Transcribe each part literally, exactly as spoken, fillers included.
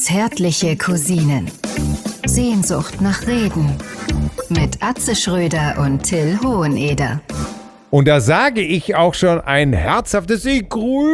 Zärtliche Cousinen. Sehnsucht nach Reden. Mit Atze Schröder und Till Hoheneder. Und da sage ich auch schon ein herzhaftes Ich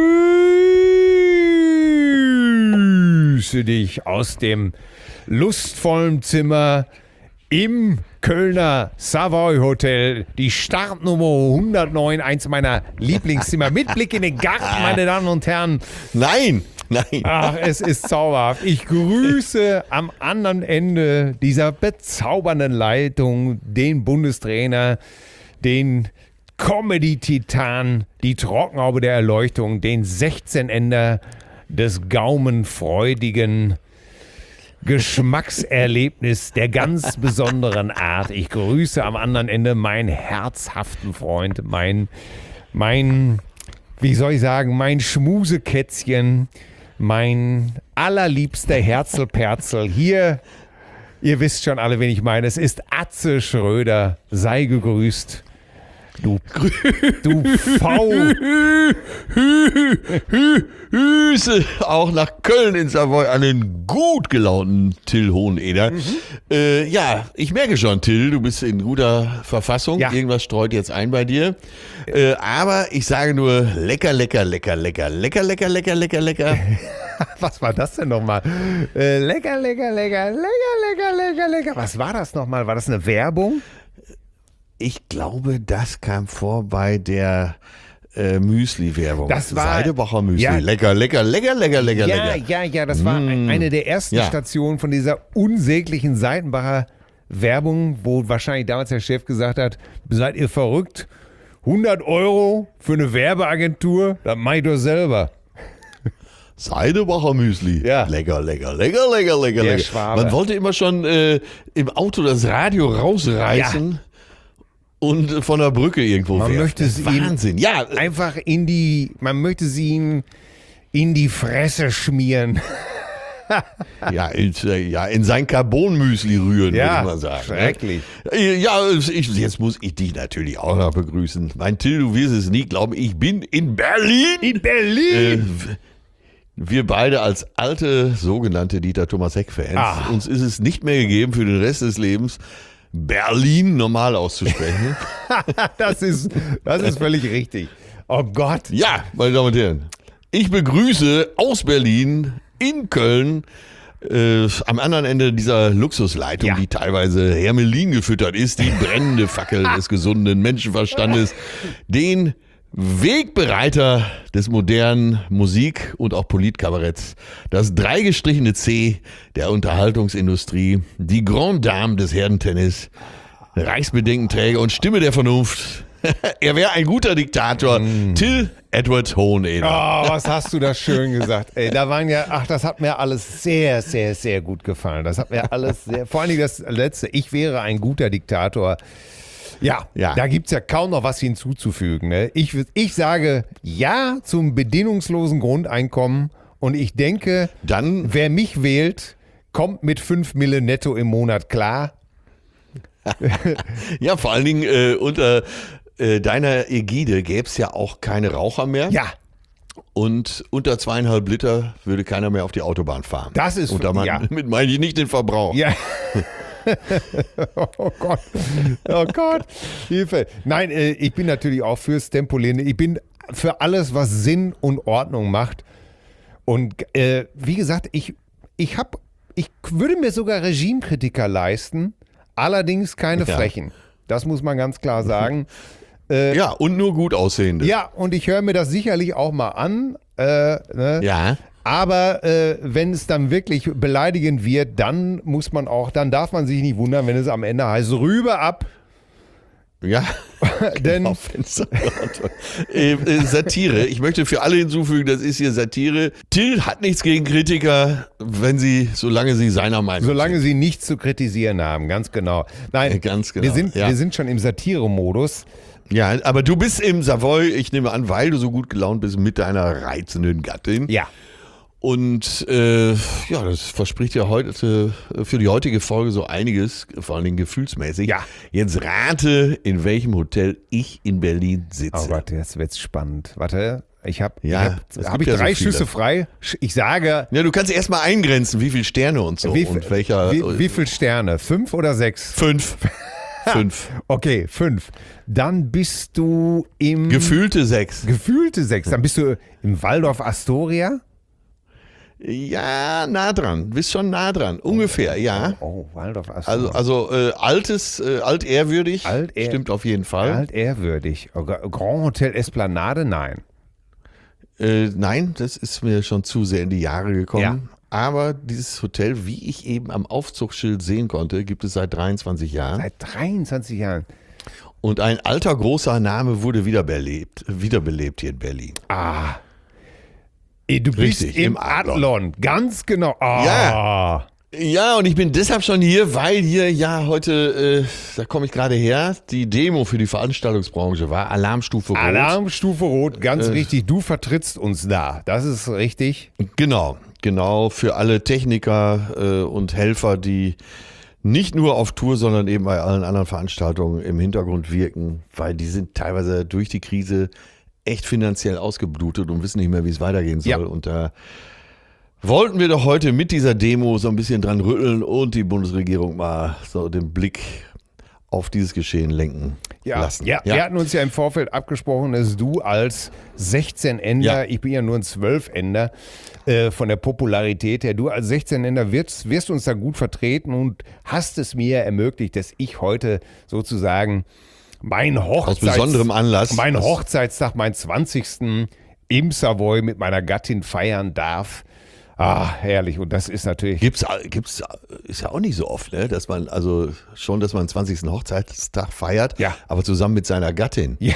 grüße dich aus dem lustvollen Zimmer im Kölner Savoy Hotel, die Startnummer hundertneun, eins meiner Lieblingszimmer, mit Blick in den Garten, meine Damen und Herren. Nein, nein. Ach, es ist zauberhaft. Ich grüße am anderen Ende dieser bezaubernden Leitung den Bundestrainer, den Comedy-Titan, die Trockenhaube der Erleuchtung, den sechzehn-Ender des gaumenfreudigen Geschmackserlebnis der ganz besonderen Art. Ich grüße am anderen Ende meinen herzhaften Freund, mein, mein, wie soll ich sagen, mein Schmusekätzchen, mein allerliebster Herzlperzel. Hier, ihr wisst schon alle, wen ich meine. Es ist Atze Schröder. Sei gegrüßt. Du, du V. Grüße auch nach Köln in Savoy an den gut gelaunten Till Hoheneder. Mhm. Äh, ja, ich merke schon, Till, du bist in guter Verfassung. Ja. Irgendwas streut jetzt ein bei dir. Äh, aber ich sage nur lecker, lecker, lecker, lecker, lecker, lecker, lecker, lecker, lecker. Was war das denn nochmal? Äh, lecker, lecker, lecker, lecker, lecker, lecker, lecker. Was war das nochmal? War das eine Werbung? Ich glaube, das kam vor bei der äh, Müsli-Werbung. Das war Seidebacher Müsli. Ja, lecker, lecker, lecker, lecker, lecker, ja, lecker. Ja, ja, das war mm. eine der ersten ja. Stationen von dieser unsäglichen Seidenbacher Werbung, wo wahrscheinlich damals der Chef gesagt hat, seid ihr verrückt? hundert Euro für eine Werbeagentur? Das mach ich doch selber. Seidebacher Müsli. Ja. Lecker, lecker, lecker, lecker, lecker, der lecker. Schwabe. Man wollte immer schon äh, im Auto das Radio rausreißen. Ja. Und von der Brücke irgendwo man werfen. möchte sie Wahnsinn. Ihm ja. einfach in die, man möchte sie ihm in die Fresse schmieren. ja, in, ja, in sein Carbon-Müsli rühren, ja, würde man sagen. Schrecklich. Ja, ich, jetzt muss ich dich natürlich auch noch begrüßen. Mein Till, du wirst es nie glauben, ich bin in Berlin. In Berlin? Äh, wir beide als alte sogenannte Dieter Thomas Heck-Fans, ah. uns ist es nicht mehr gegeben für den Rest des Lebens, Berlin normal auszusprechen. das, ist, das ist völlig richtig. Oh Gott. Ja, meine Damen und Herren, ich begrüße aus Berlin in Köln äh, am anderen Ende dieser Luxusleitung, ja. die teilweise Hermelin gefüttert ist, die brennende Fackel des gesunden Menschenverstandes, den Wegbereiter des modernen Musik- und auch Politkabaretts, das dreigestrichene C der Unterhaltungsindustrie, die Grande Dame des Herdentennis, Reichsbedenkenträger und Stimme der Vernunft. Er wäre ein guter Diktator. Mm. Till Edward Hoheneder. Oh, was hast du da schön gesagt. Ey, da waren ja, ach, das hat mir alles sehr, sehr, sehr gut gefallen. Das hat mir alles sehr, vor allem das Letzte, ich wäre ein guter Diktator. Ja, ja, da gibt es ja kaum noch was hinzuzufügen. Ne? Ich, ich sage ja zum bedingungslosen Grundeinkommen und ich denke, dann, wer mich wählt, kommt mit fünf Mille netto im Monat klar. Ja, vor allen Dingen äh, unter äh, deiner Ägide gäbe es ja auch keine Raucher mehr. Ja. Und unter zweieinhalb Liter würde keiner mehr auf die Autobahn fahren. Das ist, und damit ja. meine ich nicht den Verbrauch. Ja. Oh Gott, oh Gott, Hilfe. Nein, äh, ich bin natürlich auch fürs Tempolimit. Ich bin für alles, was Sinn und Ordnung macht. Und äh, wie gesagt, ich, ich, hab, ich würde mir sogar Regimekritiker leisten, allerdings keine ja. Frechen. Das muss man ganz klar sagen. Äh, ja, und nur gut aussehende. Ja, und ich höre mir das sicherlich auch mal an. Äh, ne? Ja. Aber äh, wenn es dann wirklich beleidigend wird, dann muss man auch, dann darf man sich nicht wundern, wenn es am Ende heißt, rüber ab. Ja, denn genau, äh, äh, Satire. Ich möchte für alle hinzufügen, das ist hier Satire. Till hat nichts gegen Kritiker, wenn sie, solange sie seiner Meinung sind. Solange sie nichts zu kritisieren haben, ganz genau. Nein, äh, ganz genau. Wir sind, ja. wir sind schon im Satire-Modus. Ja, aber du bist im Savoy, ich nehme an, weil du so gut gelaunt bist mit deiner reizenden Gattin. Ja. Und äh, ja, das verspricht ja heute für die heutige Folge so einiges, vor allen Dingen gefühlsmäßig. Ja. Jetzt rate, in welchem Hotel ich in Berlin sitze. Oh Gott, jetzt wird's spannend. Warte, Ich habe Ja, hab, es hab gibt ich ja so drei viele. Schüsse frei. Ich sage, Ja, du kannst erstmal eingrenzen, wie viele Sterne und so. wie, und welcher. wie, wie viele Sterne? Fünf oder sechs? Fünf. Fünf. Okay, fünf. Dann bist du im... Gefühlte sechs. Gefühlte sechs. Dann bist du im Waldorf Astoria. Ja, nah dran. Bist schon nah dran. Ungefähr, ja. Oh, Waldorf Astoria. Also, also äh, altes, äh, altehrwürdig. Altehr- Stimmt auf jeden Fall. Altehrwürdig. Oh, Grand Hotel Esplanade? Nein. Äh, nein, das ist mir schon zu sehr in die Jahre gekommen. Ja. Aber dieses Hotel, wie ich eben am Aufzugsschild sehen konnte, gibt es seit dreiundzwanzig Jahren. Seit dreiundzwanzig Jahren. Und ein alter, großer Name wurde wiederbelebt, wiederbelebt hier in Berlin. Ah. Du bist Richtig, im im Adlon. Adlon. Ganz genau. Ah. Ja. Ja, und ich bin deshalb schon hier, weil hier ja heute, äh, da komme ich gerade her, die Demo für die Veranstaltungsbranche war, Alarmstufe Rot. Alarmstufe Rot, ganz Äh. richtig. Du vertrittst uns da. Das ist richtig. Genau, genau, für alle Techniker äh, und Helfer, die nicht nur auf Tour, sondern eben bei allen anderen Veranstaltungen im Hintergrund wirken, weil die sind teilweise durch die Krise echt finanziell ausgeblutet und wissen nicht mehr, wie es weitergehen soll. Ja. Und da wollten wir doch heute mit dieser Demo so ein bisschen dran rütteln und die Bundesregierung mal so den Blick auf dieses Geschehen lenken Ja, lassen. ja, wir hatten uns ja im Vorfeld abgesprochen, dass du als sechzehn-Ender, Ja. ich bin ja nur ein zwölf-Ender, äh, von der Popularität her, du als sechzehn-Ender wirst, wirst uns da gut vertreten und hast es mir ermöglicht, dass ich heute sozusagen mein Aus Hochzeits- besonderem Anlass. mein Das- Hochzeitstag, meinen zwanzigsten im Savoy mit meiner Gattin feiern darf. Ah, herrlich. Und das ist natürlich... Gibt's, gibt's, ist ja auch nicht so oft, ne? Dass man, also schon, dass man den zwanzigsten Hochzeitstag feiert, Ja. aber zusammen mit seiner Gattin. Ja,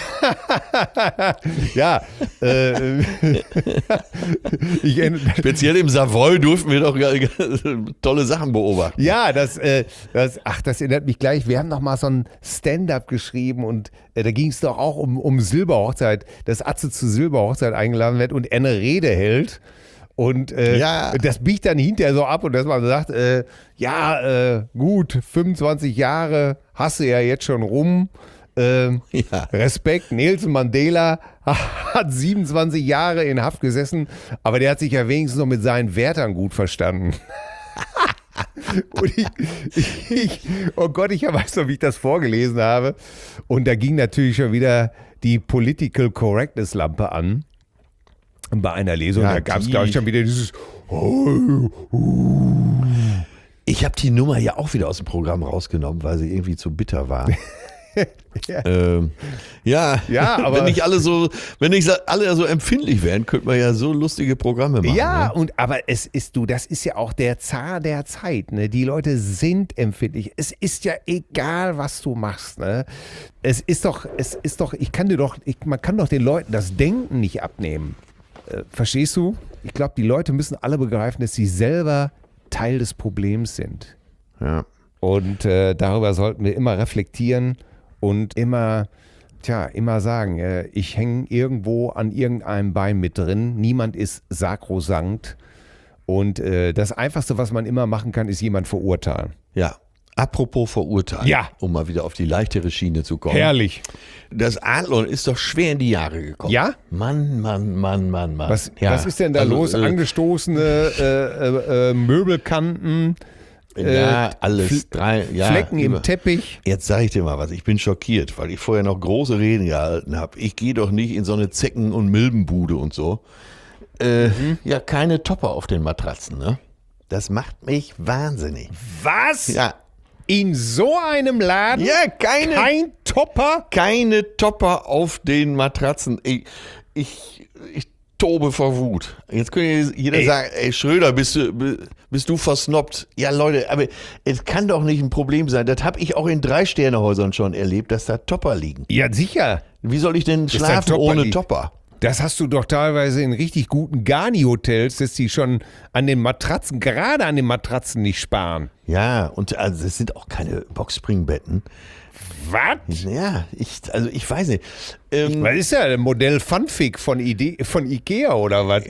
ja äh, ich, Speziell im Savoy durften wir doch tolle Sachen beobachten. ja, das, äh, das, ach, das erinnert mich gleich. Wir haben noch mal so ein Stand-up geschrieben und äh, da ging es doch auch um, um Silberhochzeit, dass Atze zu Silberhochzeit eingeladen wird und er eine Rede hält. Und äh, Ja. das biegt dann hinterher so ab und dass man sagt, äh, ja, äh, gut, fünfundzwanzig Jahre hast du ja jetzt schon rum. Ähm, Ja. Respekt, Nelson Mandela hat siebenundzwanzig Jahre in Haft gesessen, aber der hat sich ja wenigstens noch mit seinen Wärtern gut verstanden. Und ich, ich, ich, oh Gott, ich weiß noch, wie ich das vorgelesen habe. Und da ging natürlich schon wieder die Political Correctness Lampe an. Bei einer Lesung, Ja, da gab es, die- glaube ich, schon wieder dieses Ich habe die Nummer ja auch wieder aus dem Programm rausgenommen, weil sie irgendwie zu bitter war. Ja. ähm, ja, Ja, aber- wenn nicht alle so, wenn nicht alle so empfindlich wären, könnte man ja so lustige Programme machen. Ja, ne? und aber es ist du, das ist ja auch der Zar der Zeit, ne? Die Leute sind empfindlich. Es ist ja egal, was du machst, ne? Es ist doch, es ist doch, ich kann dir doch, ich, man kann doch den Leuten das Denken nicht abnehmen. Äh, verstehst du? Ich glaube, die Leute müssen alle begreifen, dass sie selber Teil des Problems sind. Ja. Und äh, darüber sollten wir immer reflektieren und immer, tja, immer sagen, äh, ich hänge irgendwo an irgendeinem Bein mit drin. Niemand ist sakrosankt. Und äh, das Einfachste, was man immer machen kann, ist jemand verurteilen. Ja. Apropos verurteilen, Ja. um mal wieder auf die leichtere Schiene zu kommen. Herrlich. Das Adlon ist doch schwer in die Jahre gekommen. Ja? Mann, Mann, Mann, Mann, Mann. Was, ja. was ist denn da Also, los? äh, Angestoßene äh, äh, äh, Möbelkanten, ja, äh, alles. Fl- drei, ja, Flecken immer. im Teppich. Jetzt sage ich dir mal was, ich bin schockiert, weil ich vorher noch große Reden gehalten habe. Ich gehe doch nicht in so eine Zecken- und Milbenbude und so. Äh, Mhm. Ja, keine Topper auf den Matratzen, ne? Das macht mich wahnsinnig. Was? Ja, In so einem Laden? ja keine, Kein Topper? keine Topper auf den Matratzen. Ich, ich, ich tobe vor Wut. Jetzt könnte jeder Ey. sagen, ey Schröder, bist du, bist du versnobbt? Ja Leute, aber es kann doch nicht ein Problem sein. Das habe ich auch in Drei-Sterne-Häusern schon erlebt, dass da Topper liegen. Ja, sicher. Wie soll ich denn da schlafen Topper ohne liegt? Topper? Das hast du doch teilweise in richtig guten Garni-Hotels, dass die schon an den Matratzen, gerade an den Matratzen nicht sparen. Ja, und also es sind auch keine Boxspringbetten. Was? Ja, ich, also ich weiß nicht. Ähm, Was ist ja ein Modell Funfig von, Ide von Ikea oder was?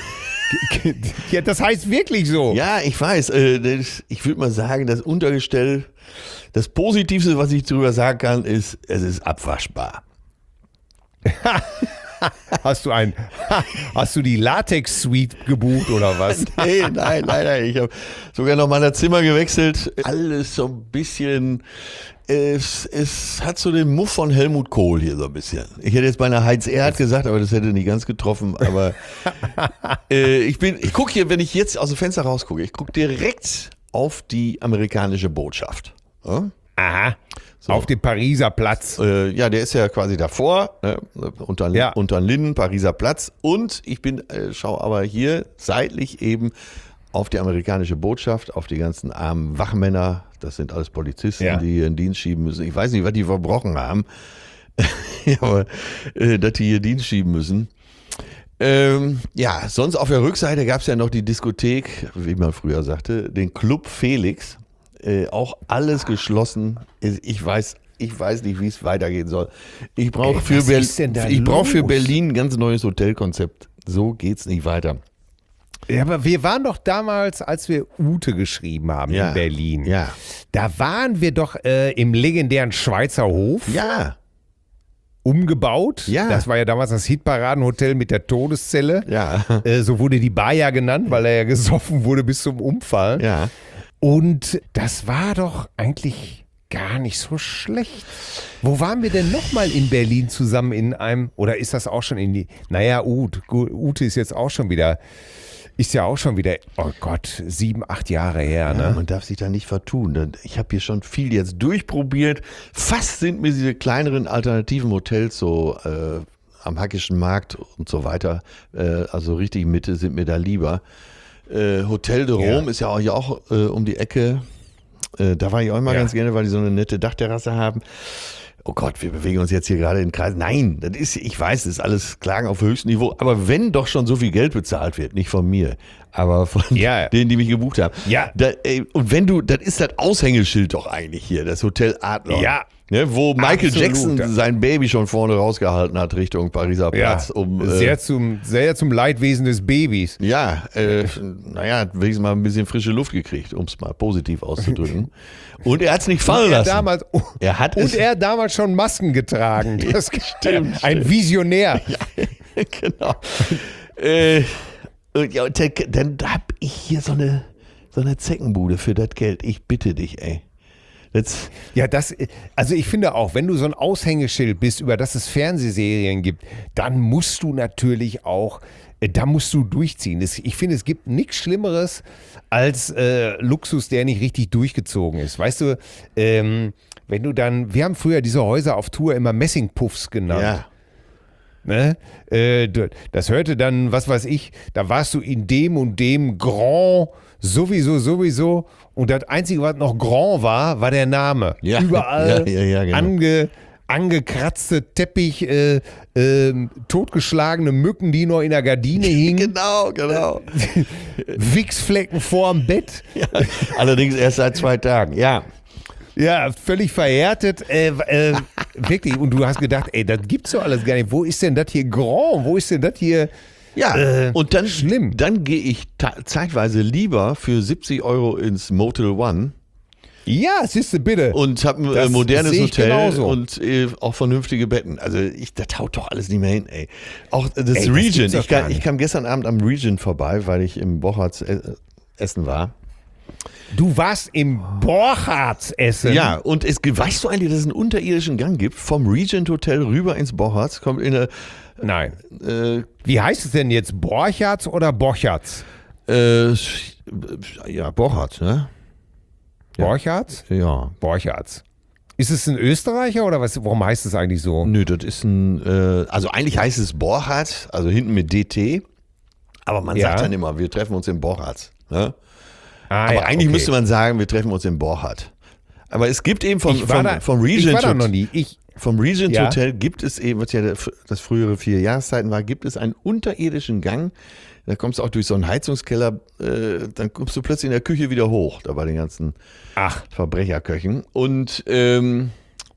Ja, das heißt wirklich so. ja, ich weiß. Äh, das, ich würde mal sagen, das Untergestell, das Positivste, was ich darüber sagen kann, ist, es ist abwaschbar. Hast du ein, hast du die Latex-Suite gebucht oder was? Nee, nein, nein, nein. Ich habe sogar noch mal das Zimmer gewechselt. Alles so ein bisschen. Es, es hat so den Muff von Helmut Kohl hier so ein bisschen. Ich hätte jetzt beinahe Heinz Erhardt gesagt, aber das hätte nicht ganz getroffen. Aber äh, ich bin, ich gucke hier, wenn ich jetzt aus dem Fenster rausgucke, ich gucke direkt auf die amerikanische Botschaft. Ja? Aha. So. Auf dem Pariser Platz. Äh, ja, der ist ja quasi davor, ne? unter, ja. unter Linden, Pariser Platz. Und ich bin, äh, schau aber hier seitlich eben auf die amerikanische Botschaft, auf die ganzen armen Wachmänner. Das sind alles Polizisten, ja. die hier in Dienst schieben müssen. Ich weiß nicht, was die verbrochen haben, aber äh, dass die hier Dienst schieben müssen. Ähm, ja, sonst auf der Rückseite gab es ja noch die Diskothek, wie man früher sagte, den Club Felix. Äh, auch alles geschlossen. Ich weiß, ich weiß nicht, wie es weitergehen soll. Ich brauche für, Ber- ich brauch für Berlin ein ganz neues Hotelkonzept. So geht's nicht weiter. Ja, aber wir waren doch damals, als wir Ute geschrieben haben ja, in Berlin. Ja. Da waren wir doch äh, im legendären Schweizer Hof. Ja. Umgebaut. Ja. Das war ja damals das Hitparadenhotel mit der Todeszelle. Ja. Äh, so wurde die Bar ja genannt, weil er ja gesoffen wurde bis zum Umfall. Ja. Und das war doch eigentlich gar nicht so schlecht. Wo waren wir denn nochmal in Berlin zusammen in einem, oder ist das auch schon in die, naja, Ute, Ute ist jetzt auch schon wieder, ist ja auch schon wieder, oh Gott, sieben, acht Jahre her. Ne? Ja, man darf sich da nicht vertun. Ich habe hier schon viel jetzt durchprobiert. Fast sind mir diese kleineren alternativen Hotels so äh, am Hackischen Markt und so weiter, äh, also richtig Mitte, sind mir da lieber. Äh, Hotel de Rome ja. ist ja auch, ja auch äh, um die Ecke. Äh, da war ich auch immer ja. ganz gerne, weil die so eine nette Dachterrasse haben. Oh Gott, wir bewegen uns jetzt hier gerade in Kreisen. Nein, das ist, ich weiß, das ist alles Klagen auf höchstem Niveau. Aber wenn doch schon so viel Geld bezahlt wird, nicht von mir, aber von ja. denen, die mich gebucht haben. Ja. Da, ey, und wenn du, das ist das Aushängeschild doch eigentlich hier, das Hotel Adler. Ja. Ne, wo Michael Absolut. Jackson sein Baby schon vorne rausgehalten hat Richtung Pariser Platz. Ja, um, äh, sehr, zum, sehr zum Leidwesen des Babys. Ja, äh, naja, wenigstens mal ein bisschen frische Luft gekriegt, um es mal positiv auszudrücken. Und er hat es nicht fallen lassen. Damals, er hat und es, er hat damals schon Masken getragen. Das stimmt, ein stimmt. Visionär. Ja, genau. äh, und ja, und dann, dann hab ich hier so eine, so eine Zeckenbude für das Geld. Ich bitte dich, ey. Jetzt. Ja, das, also ich finde auch, wenn du so ein Aushängeschild bist, über das es Fernsehserien gibt, dann musst du natürlich auch, da musst du durchziehen. Ich finde, es gibt nichts Schlimmeres als äh, Luxus, der nicht richtig durchgezogen ist. Weißt du, ähm, wenn du dann, wir haben früher diese Häuser auf Tour immer Messingpuffs genannt. Ja. Ne? Äh, das hörte dann, was weiß ich, da warst du in dem und dem Grand sowieso, sowieso. Und das Einzige, was noch Grand war, war der Name. Ja. Überall ja, ja, ja, genau. ange, angekratzte Teppich, äh, äh, totgeschlagene Mücken, die noch in der Gardine hingen. Genau, genau. Wichsflecken vorm Bett. Ja, allerdings erst seit zwei Tagen, ja. Ja, völlig verhärtet. Äh, äh, wirklich. Und du hast gedacht, ey, das gibt's doch alles gar nicht. Wo ist denn das hier Grand? Wo ist denn das hier? Ja, äh, und dann, schlimm. dann gehe ich ta- zeitweise lieber für siebzig Euro ins Motel One. Ja, siehst du, bitte. Und habe ein Das äh, modernes sehe ich Hotel genauso. und äh, auch vernünftige Betten. Also ich, das haut doch alles nicht mehr hin, ey. Auch das Ey, das Regent. gibt's doch Ich, kam- gar ich nicht. kam gestern Abend am Regent vorbei, weil ich im Bochart äh, essen war. Du warst im Borchards essen. Ja, und es, weißt du eigentlich, dass es einen unterirdischen Gang gibt? Vom Regent Hotel rüber ins Bochart. Kommt in eine, Nein. äh, Wie heißt es denn jetzt? Borchards oder Borchards? äh, ja, Bochart, ne? Ja. Borchards? Ja. Borchards. Ist es ein Österreicher oder was? Warum heißt es eigentlich so? Nö, das ist ein, äh, also eigentlich heißt es Borchardt, also hinten mit D T. Aber man Ja. sagt dann immer, wir treffen uns in Borchardt. Ne? Ah, Aber ja, eigentlich okay. müsste man sagen, wir treffen uns in Borchardt. Aber es gibt eben vom, Ich war vom, da, vom ich Regent, war da noch Hot- nie. Ich, vom Regent Ja. Hotel gibt es eben, was ja der- das frühere vier Jahreszeiten war, gibt es einen unterirdischen Gang. Da kommst du auch durch so einen Heizungskeller, äh, dann kommst du plötzlich in der Küche wieder hoch, da bei den ganzen ach, Verbrecherköchen. Und ähm,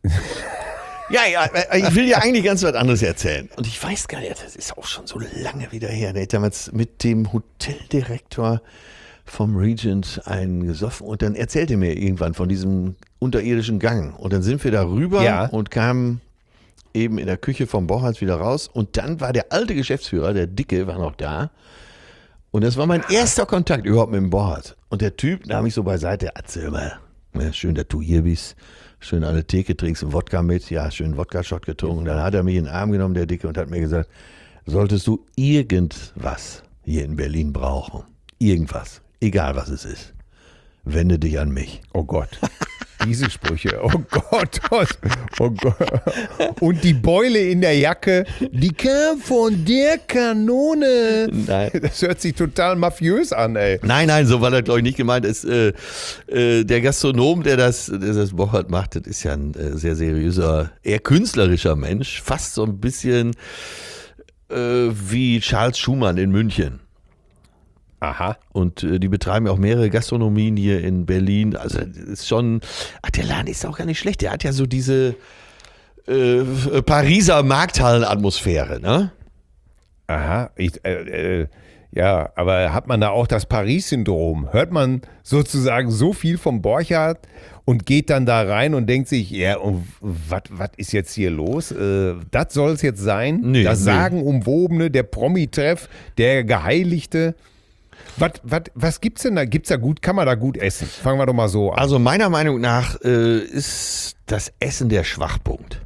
ja, ja, ich will ja eigentlich ganz was anderes erzählen. Und ich weiß gar nicht, das ist auch schon so lange wieder her. Der hat damals mit dem Hoteldirektor vom Regent einen gesoffen und dann erzählte er mir irgendwann von diesem unterirdischen Gang. Und dann sind wir da rüber Ja. und kamen eben in der Küche vom Borchards wieder raus und dann war der alte Geschäftsführer, der Dicke, war noch da und das war mein erster Kontakt überhaupt mit dem Borchards. Und der Typ nahm mich so beiseite, erzähl mal, ja, schön, dass du hier bist, schön an der Theke, trinkst einen Wodka mit, ja, schön Wodka-Shot getrunken. Dann hat er mich in den Arm genommen, der Dicke, und hat mir gesagt, solltest du irgendwas hier in Berlin brauchen, irgendwas, egal was es ist, wende dich an mich. Oh Gott. Diese Sprüche, oh Gott, oh Gott. Und die Beule in der Jacke, die kam von der Kanone. Nein. Das hört sich total mafiös an, ey. Nein, nein, so war das, glaube ich, nicht gemeint. Es, äh, äh, der Gastronom, der das, der das Borchardt macht, das ist ja ein äh, sehr seriöser, eher künstlerischer Mensch. Fast so ein bisschen äh, wie Charles Schumann in München. Aha. Und äh, die betreiben ja auch mehrere Gastronomien hier in Berlin. Also das ist schon, ach, der Laden ist auch gar nicht schlecht. Der hat ja so diese äh, Pariser Markthallen-Atmosphäre, ne? Aha. Ich, äh, äh, ja, aber hat man da auch das Paris-Syndrom? Hört man sozusagen so viel vom Borchardt und geht dann da rein und denkt sich, ja, was ist jetzt hier los? Äh, das soll es jetzt sein? Nee, das nee. Sagenumwobene, der Promi-Treff, der Geheiligte. Was, was, was gibt's denn da? Gibt's da gut? Kann man da gut essen? Fangen wir doch mal so an. Also meiner Meinung nach äh, ist das Essen der Schwachpunkt.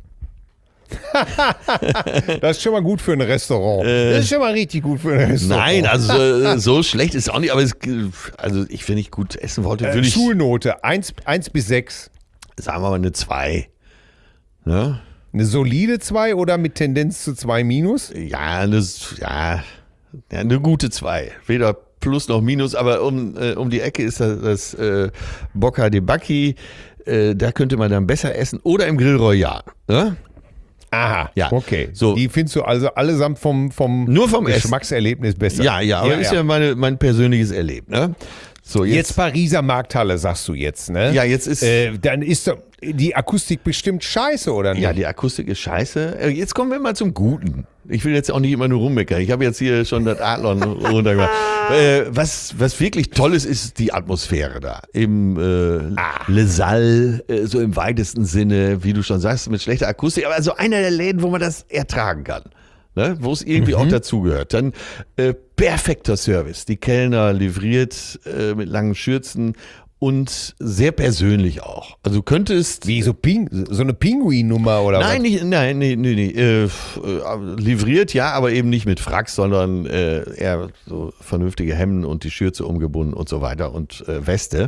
Das ist schon mal gut für ein Restaurant. Das ist schon mal richtig gut für ein Restaurant. Nein, also äh, so schlecht ist es auch nicht, aber es, also ich, wenn ich gut essen wollte, würde äh, ich, Schulnote eins bis sechs. sagen wir mal eine zwei. Ne? Eine solide zwei oder mit Tendenz zu zwei minus? Ja, eine, ja, ja, eine gute zwei. Weder Plus noch Minus, aber um, äh, um die Ecke ist das, das äh, Bocca de Bacchi. Äh, da könnte man dann besser essen. Oder im Grill Royal. Ne? Aha, Ja, okay. so. Die findest du also allesamt vom, vom Nur vom Essen. Geschmackserlebnis besser. Ja, ja, aber ist ja, meine, mein persönliches Erleben. Ne? So, Jetzt, jetzt, Pariser Markthalle, sagst du jetzt, ne? Ja, jetzt ist- Äh, dann ist doch die Akustik bestimmt scheiße, oder nicht? ja, die Akustik ist scheiße. Äh, Jetzt kommen wir mal zum Guten. Ich will jetzt auch nicht immer nur rummeckern. Ich habe jetzt hier schon das Adlon runtergemacht. Äh, was, was wirklich toll ist, ist die Atmosphäre da. Im äh, Le Salle, äh, so im weitesten Sinne, wie du schon sagst, mit schlechter Akustik. Aber also einer der Läden, wo man das ertragen kann. Ne? Wo es irgendwie auch dazugehört. Dann äh, perfekter Service. Die Kellner livriert äh, mit langen Schürzen und sehr persönlich auch. Also du könntest... Wie, so, Ping, so eine Pinguin-Nummer oder Nein, was? nicht, nein, nee, nee, nee. Äh, f- äh, livriert, ja, aber eben nicht mit Frack, sondern äh, eher so vernünftige Hemden und die Schürze umgebunden und so weiter und äh, Weste.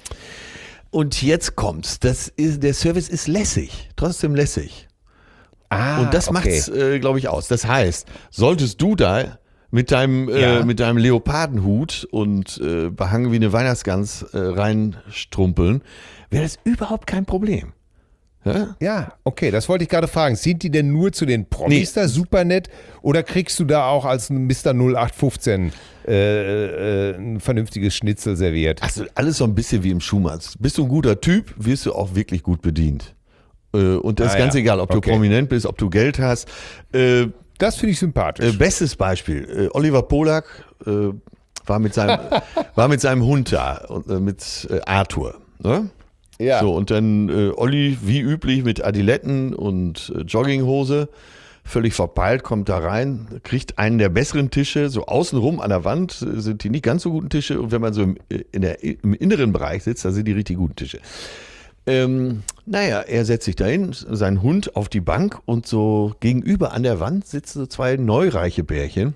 Und jetzt kommt's. Das ist, der Service ist lässig, trotzdem lässig. Ah, Und das okay. macht's, äh, glaube ich, aus. Das heißt, solltest du da mit deinem, Ja. äh, mit deinem Leopardenhut und äh, behangen wie eine Weihnachtsgans äh, reinstrumpeln, wäre das überhaupt kein Problem. Ja? Ja, okay, das wollte ich gerade fragen. Sind die denn nur zu den Promis Nee. da super nett oder kriegst du da auch als Mister null acht fünfzehn äh, äh, ein vernünftiges Schnitzel serviert? Also alles so ein bisschen wie im Schumanns. Bist du ein guter Typ, wirst du auch wirklich gut bedient. Äh, Und das ist Ah, ganz ja. egal, ob du Okay. prominent bist, ob du Geld hast. Äh, Das finde ich sympathisch. Äh, bestes Beispiel, äh, Oliver Polak äh, war, mit seinem, war mit seinem Hund da, und, äh, mit äh, Arthur. Ne? Ja. So, und dann äh, Olli, wie üblich, mit Adiletten und äh, Jogginghose, völlig verpeilt, kommt da rein, kriegt einen der besseren Tische, so außenrum an der Wand äh, sind die nicht ganz so guten Tische, und wenn man so im, äh, in der, im inneren Bereich sitzt, da sind die richtig guten Tische. Ähm, naja, er setzt sich dahin, sein Hund auf die Bank, und so gegenüber an der Wand sitzen so zwei neureiche Bärchen.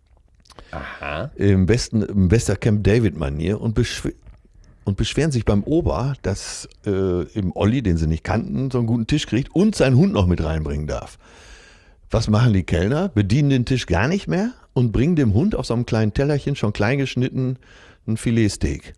Aha. Im besten, im bester Camp David-Manier und, beschw und beschweren sich beim Ober, dass äh, im Olli, den sie nicht kannten, so einen guten Tisch kriegt und seinen Hund noch mit reinbringen darf. Was machen die Kellner? Bedienen den Tisch gar nicht mehr und bringen dem Hund auf so einem kleinen Tellerchen, schon klein geschnitten, ein Filetsteak.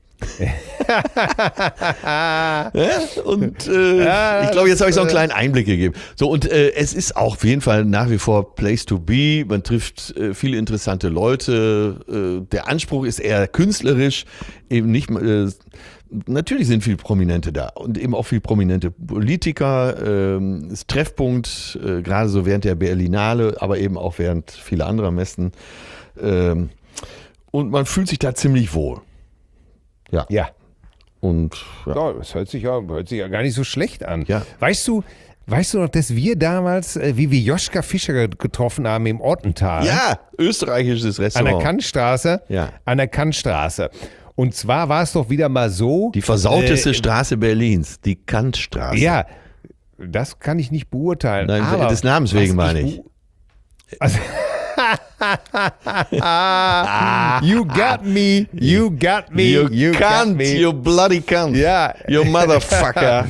Ja, und äh, ich glaube, jetzt habe ich so einen kleinen Einblick gegeben. So, und äh, es ist auch auf jeden Fall nach wie vor Place to be. Man trifft äh, viele interessante Leute. Äh, der Anspruch ist eher künstlerisch, eben nicht. Äh, natürlich sind viele Prominente da und eben auch viele prominente Politiker. Ähm, ist Treffpunkt, äh, gerade so während der Berlinale, aber eben auch während vieler anderer Messen. Ähm, und man fühlt sich da ziemlich wohl. Ja. Ja. Und ja. Ja, das hört sich ja, hört sich ja gar nicht so schlecht an. Ja. Weißt du, Weißt du noch, dass wir damals, äh, wie wir Joschka Fischer getroffen haben im Ottental? Ja, österreichisches An Restaurant. der Kantstraße. Ja. An der Kantstraße. Und zwar war es doch wieder mal so. Die versauteste äh, Straße Berlins, die Kantstraße. Ja, das kann ich nicht beurteilen. Nein, aber des Namens wegen was meine ich. bu- Also, you got me, you got me, You, you, got cunt, me. you bloody cunt. Ja. You motherfucker.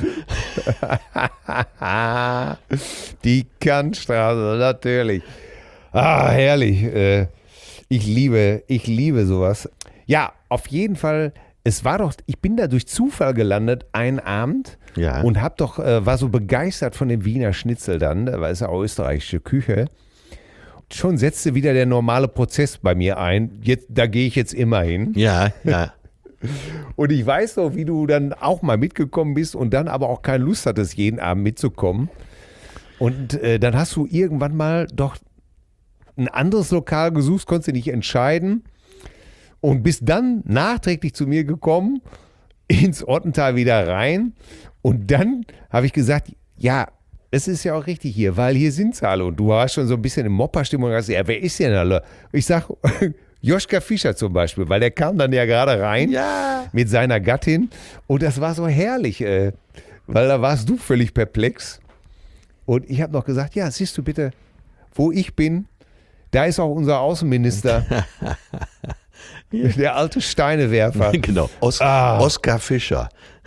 Die Kantstraße, natürlich. Ah, herrlich. Äh, Ich liebe, ich liebe sowas. Ja, auf jeden Fall. Es war doch, ich bin da durch Zufall gelandet, einen Abend Ja. und hab doch, äh, war so begeistert von dem Wiener Schnitzel dann, weil es ja auch österreichische Küche. Schon setzte wieder der normale Prozess bei mir ein. Jetzt, da gehe ich jetzt immer hin. Ja, ja. Und ich weiß noch, wie du dann auch mal mitgekommen bist und dann aber auch keine Lust hattest, jeden Abend mitzukommen. Und äh, dann hast du irgendwann mal doch ein anderes Lokal gesucht, konntest du nicht entscheiden und bist dann nachträglich zu mir gekommen, ins Ottental wieder rein. Und dann habe ich gesagt, ja, es ist ja auch richtig hier, weil hier sind sie alle. Und du warst schon so ein bisschen in Mopperstimmung und hast gesagt, ja, wer ist denn alle? Ich sag, Joschka Fischer zum Beispiel, weil der kam dann ja gerade rein Ja. mit seiner Gattin. Und das war so herrlich, äh, weil da warst du völlig perplex. Und ich habe noch gesagt, ja, siehst du bitte, wo ich bin, da ist auch unser Außenminister, der alte Steinewerfer. Genau. Os Ah. Oskar Fischer.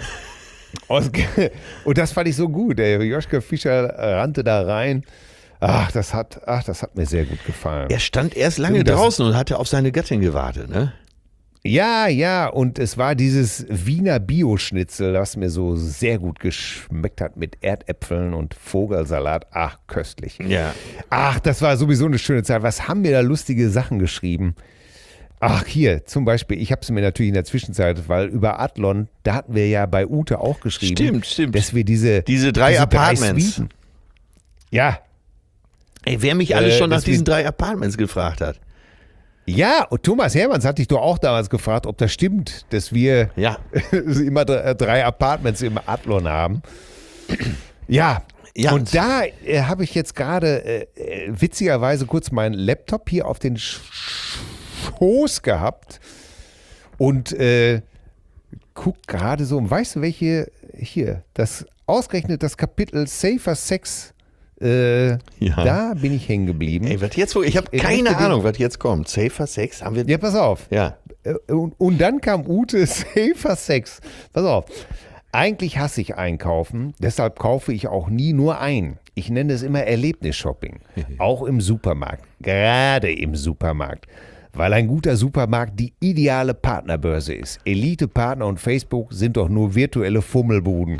Und das fand ich so gut. Der Joschka Fischer rannte da rein. Ach, das hat, ach, das hat mir sehr gut gefallen. Er stand erst lange Und das- draußen und hatte auf seine Gattin gewartet, ne? Ja, ja, und es war dieses Wiener Bioschnitzel, das mir so sehr gut geschmeckt hat mit Erdäpfeln und Vogelsalat. Ach, köstlich. Ja. Ach, das war sowieso eine schöne Zeit. Was haben wir da lustige Sachen geschrieben? Ach, hier, zum Beispiel, ich habe es mir natürlich in der Zwischenzeit, weil über Adlon, da hatten wir ja bei Ute auch geschrieben. Stimmt, stimmt. Dass wir diese, Diese drei Apartments. Suiten- ja, Ey, wer mich alles Äh, schon nach das wie- diesen drei Apartments gefragt hat. ja, und Thomas Hermanns hatte ich doch auch damals gefragt, ob das stimmt, dass wir Ja. immer drei, drei Apartments im Adlon haben. Ja, Ja. und da äh, habe ich jetzt gerade äh, äh, witzigerweise kurz meinen Laptop hier auf den Sch- Schoß gehabt und äh, guck gerade so, und weißt du, welche hier, das ausgerechnet das Kapitel Safer Sex, äh, Ja. da bin ich hängen geblieben. Ey, was jetzt wohl? Ich habe Ich keine möchte den- Ahnung, was jetzt kommt. Safer Sex haben wir. Ja, pass auf. Ja. Äh, Und, und dann kam Ute Safer Sex. Pass auf. Eigentlich hasse ich Einkaufen, deshalb kaufe ich auch nie nur ein. Ich nenne es immer Erlebnisshopping. Auch im Supermarkt. Gerade im Supermarkt. Weil ein guter Supermarkt die ideale Partnerbörse ist. Elite-Partner und Facebook sind doch nur virtuelle Fummelbuden.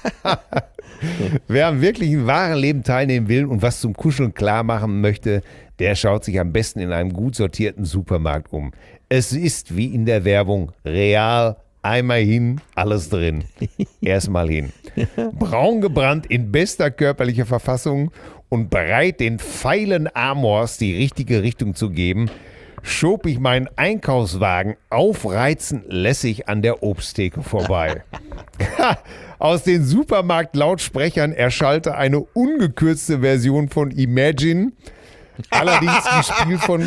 Wer am wirklichen wahren Leben teilnehmen will und was zum Kuscheln klar machen möchte, der schaut sich am besten in einem gut sortierten Supermarkt um. Es ist wie in der Werbung, real, einmal hin, alles drin. Erstmal hin. Braun gebrannt in bester körperlicher Verfassung und bereit, den feilen Amors die richtige Richtung zu geben, schob ich meinen Einkaufswagen aufreizend lässig an der Obsttheke vorbei. Aus den Supermarkt-Lautsprechern erschallte eine ungekürzte Version von Imagine, allerdings gespielt von